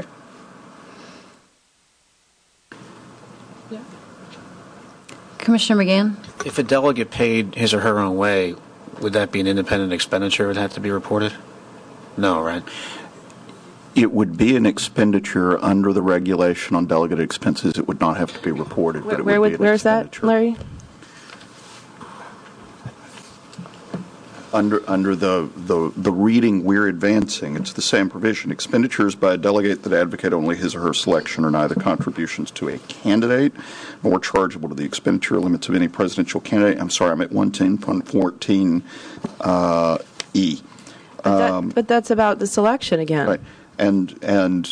Yeah. Commissioner McGann? If a delegate paid his or her own way, would that be an independent expenditure? Would have to be reported? No, right? It would be an expenditure under the regulation on delegate expenses. It would not have to be reported. Where's that, Larry? Under the reading we're advancing, it's the same provision. Expenditures by a delegate that advocate only his or her selection are neither contributions to a candidate nor chargeable to the expenditure limits of any presidential candidate. I'm sorry, I'm at 110.14 E. But that's about the selection again. Right. And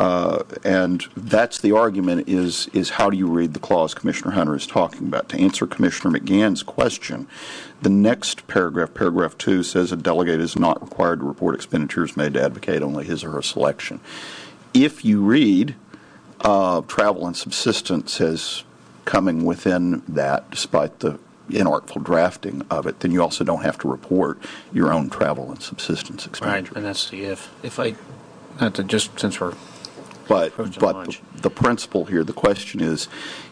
that's the argument is how do you read the clause Commissioner Hunter is talking about? To answer Commissioner McGann's question, the next paragraph, paragraph 2, says a delegate is not required to report expenditures made to advocate only his or her selection. If you read travel and subsistence as coming within that, despite the inartful drafting of it, then you also don't have to report your own travel and subsistence expenditures. Right, and that's the if I, not to just since we're But the principle here, the question is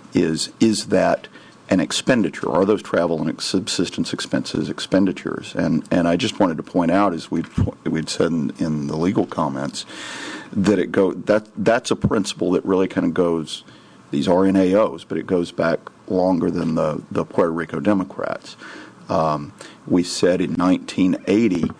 that an expenditure? Are those travel and subsistence expenses expenditures? And I just wanted to point out, as we'd said in the legal comments, that that's a principle that really kind of goes. These are NAOs, but it goes back longer than the Puerto Rico Democrats. We said in 1980.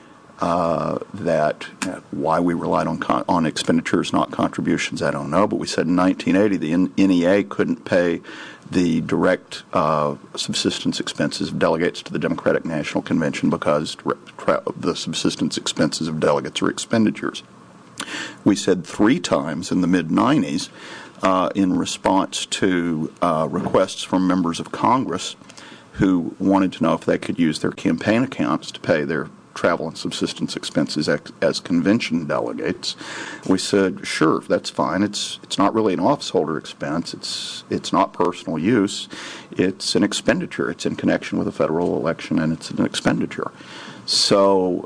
That why we relied on expenditures, not contributions, I don't know. But we said in 1980 the NEA couldn't pay the direct subsistence expenses of delegates to the Democratic National Convention because the subsistence expenses of delegates are expenditures. We said 3 times in the mid-'90s in response to requests from members of Congress who wanted to know if they could use their campaign accounts to pay their travel and subsistence expenses as convention delegates. We said, sure, that's fine. It's not really an officeholder expense. It's not personal use. It's an expenditure. It's in connection with a federal election, and it's an expenditure. So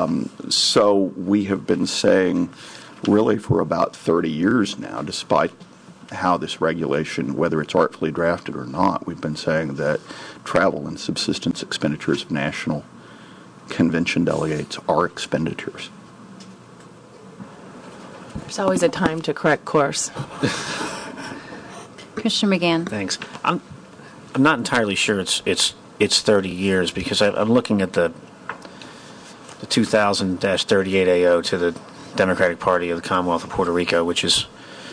we have been saying, really for about 30 years now, despite how this regulation, whether it's artfully drafted or not, we've been saying that travel and subsistence expenditures of national convention delegates are expenditures. There's always a time to correct course. Commissioner McGann. Thanks. I'm not entirely sure it's 30 years because I'm looking at the 2000-38 AO to the Democratic Party of the Commonwealth of Puerto Rico, which is,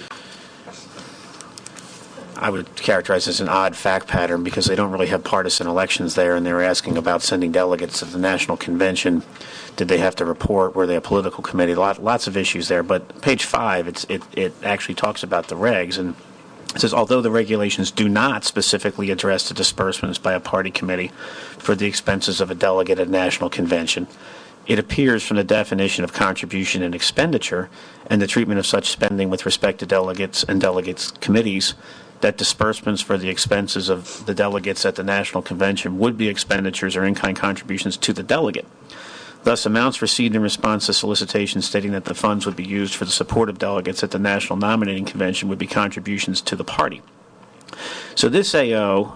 I would characterize as an odd fact pattern because they don't really have partisan elections there, and they were asking about sending delegates to the National Convention. Did they have to report? Were they a political committee? Lots of issues there. But page 5, it actually talks about the regs, and it says, although the regulations do not specifically address the disbursements by a party committee for the expenses of a delegate at a national convention, it appears from the definition of contribution and expenditure and the treatment of such spending with respect to delegates and delegates committees that disbursements for the expenses of the delegates at the National Convention would be expenditures or in-kind contributions to the delegate. Thus, amounts received in response to solicitations stating that the funds would be used for the support of delegates at the National Nominating Convention would be contributions to the party. So this AO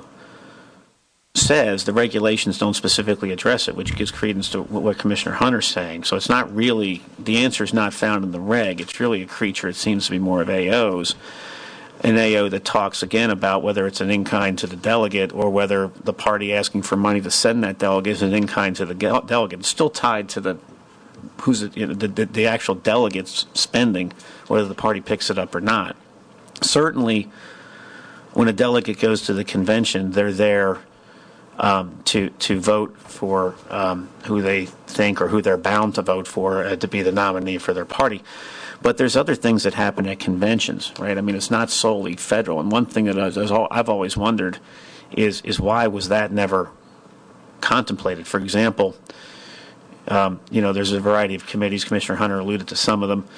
says the regulations don't specifically address it, which gives credence to what Commissioner Hunter's saying. So it's not really, the answer is not found in the reg. It's really a creature, it seems to be more of AO's. An AO that talks again about whether it's an in-kind to the delegate or whether the party asking for money to send that delegate is an in-kind to the delegate. It's still tied to the actual delegate's spending, whether the party picks it up or not. Certainly, when a delegate goes to the convention, they're there to vote for who they think or who they're bound to vote for to be the nominee for their party. But there's other things that happen at conventions, right? I mean, it's not solely federal. And one thing that I've always wondered is why was that never contemplated? For example, there's a variety of committees. Commissioner Hunter alluded to some of them.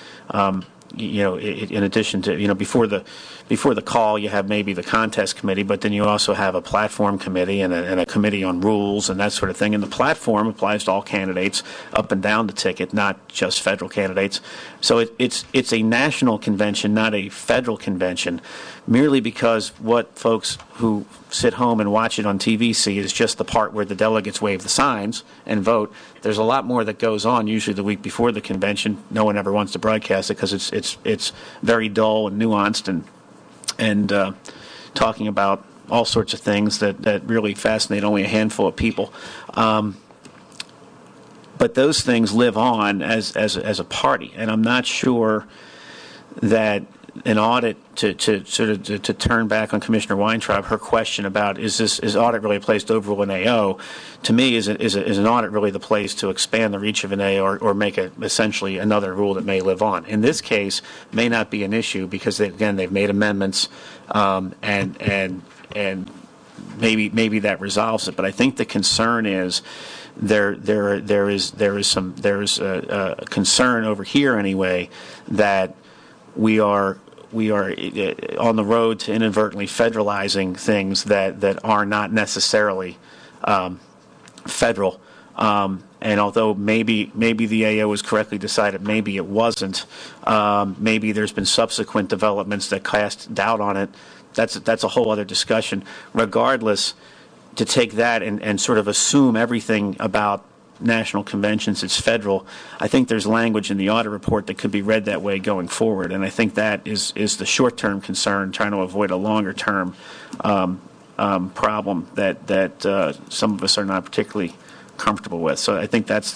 In addition to, before the call, you have maybe the contest committee, but then you also have a platform committee and a committee on rules and that sort of thing. And the platform applies to all candidates up and down the ticket, not just federal candidates. So it's a national convention, not a federal convention, merely because what folks who sit home and watch it on TV see is just the part where the delegates wave the signs and vote. There's a lot more that goes on, usually the week before the convention. No one ever wants to broadcast it because it's very dull and nuanced and talking about all sorts of things that really fascinate only a handful of people. but those things live on as a party, and I'm not sure that an audit to turn back on Commissioner Weintraub, her question about is audit really a place to overrule an AO, to me is an audit really the place to expand the reach of an AO or make essentially another rule that may live on. In this case, may not be an issue because they've made amendments and maybe that resolves it. But I think the concern is there is a concern over here anyway that we are on the road to inadvertently federalizing things that are not necessarily federal. And although maybe the AO was correctly decided, maybe it wasn't. Maybe there's been subsequent developments that cast doubt on it. That's a whole other discussion. Regardless, to take that and sort of assume everything about national conventions, it's federal. I think there's language in the audit report that could be read that way going forward, and I think that is the short-term concern, trying to avoid a longer-term problem that some of us are not particularly comfortable with. So I think that's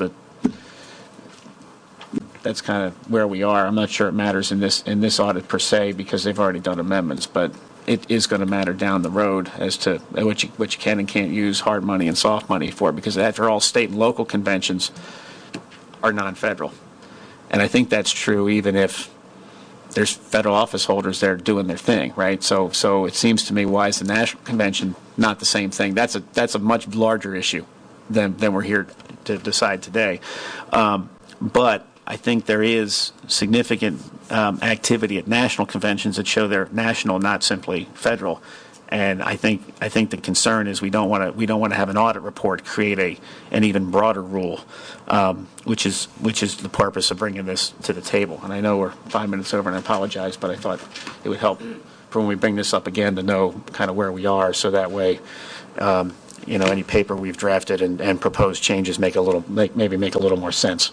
kind of where we are. I'm not sure it matters in this audit per se because they've already done amendments, but it is going to matter down the road as to what you can and can't use hard money and soft money for, because after all, state and local conventions are non-federal. And I think that's true even if there's federal office holders there doing their thing, right? So it seems to me, why is the national convention not the same thing? That's a much larger issue than we're here to decide today. But I think there is significant activity at national conventions that show they're national, not simply federal. And I think the concern is we don't want to have an audit report create an even broader rule, which is the purpose of bringing this to the table. And I know we're 5 minutes over, and I apologize, but I thought it would help for when we bring this up again to know kind of where we are, so that way. Any paper we've drafted and proposed changes maybe make a little more sense.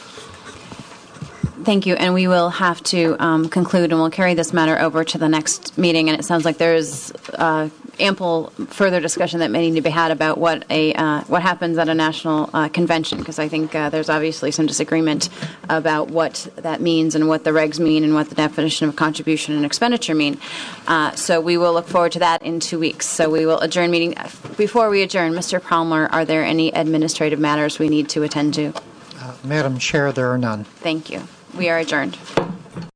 Thank you, and we will have to conclude, and we'll carry this matter over to the next meeting. And it sounds like there is ample further discussion that may need to be had about what happens at a national convention, because I think there's obviously some disagreement about what that means and what the regs mean and what the definition of contribution and expenditure mean. So we will look forward to that in 2 weeks. So we will adjourn meeting. Before we adjourn, Mr. Palmer, are there any administrative matters we need to attend to? Madam Chair, there are none. Thank you. We are adjourned.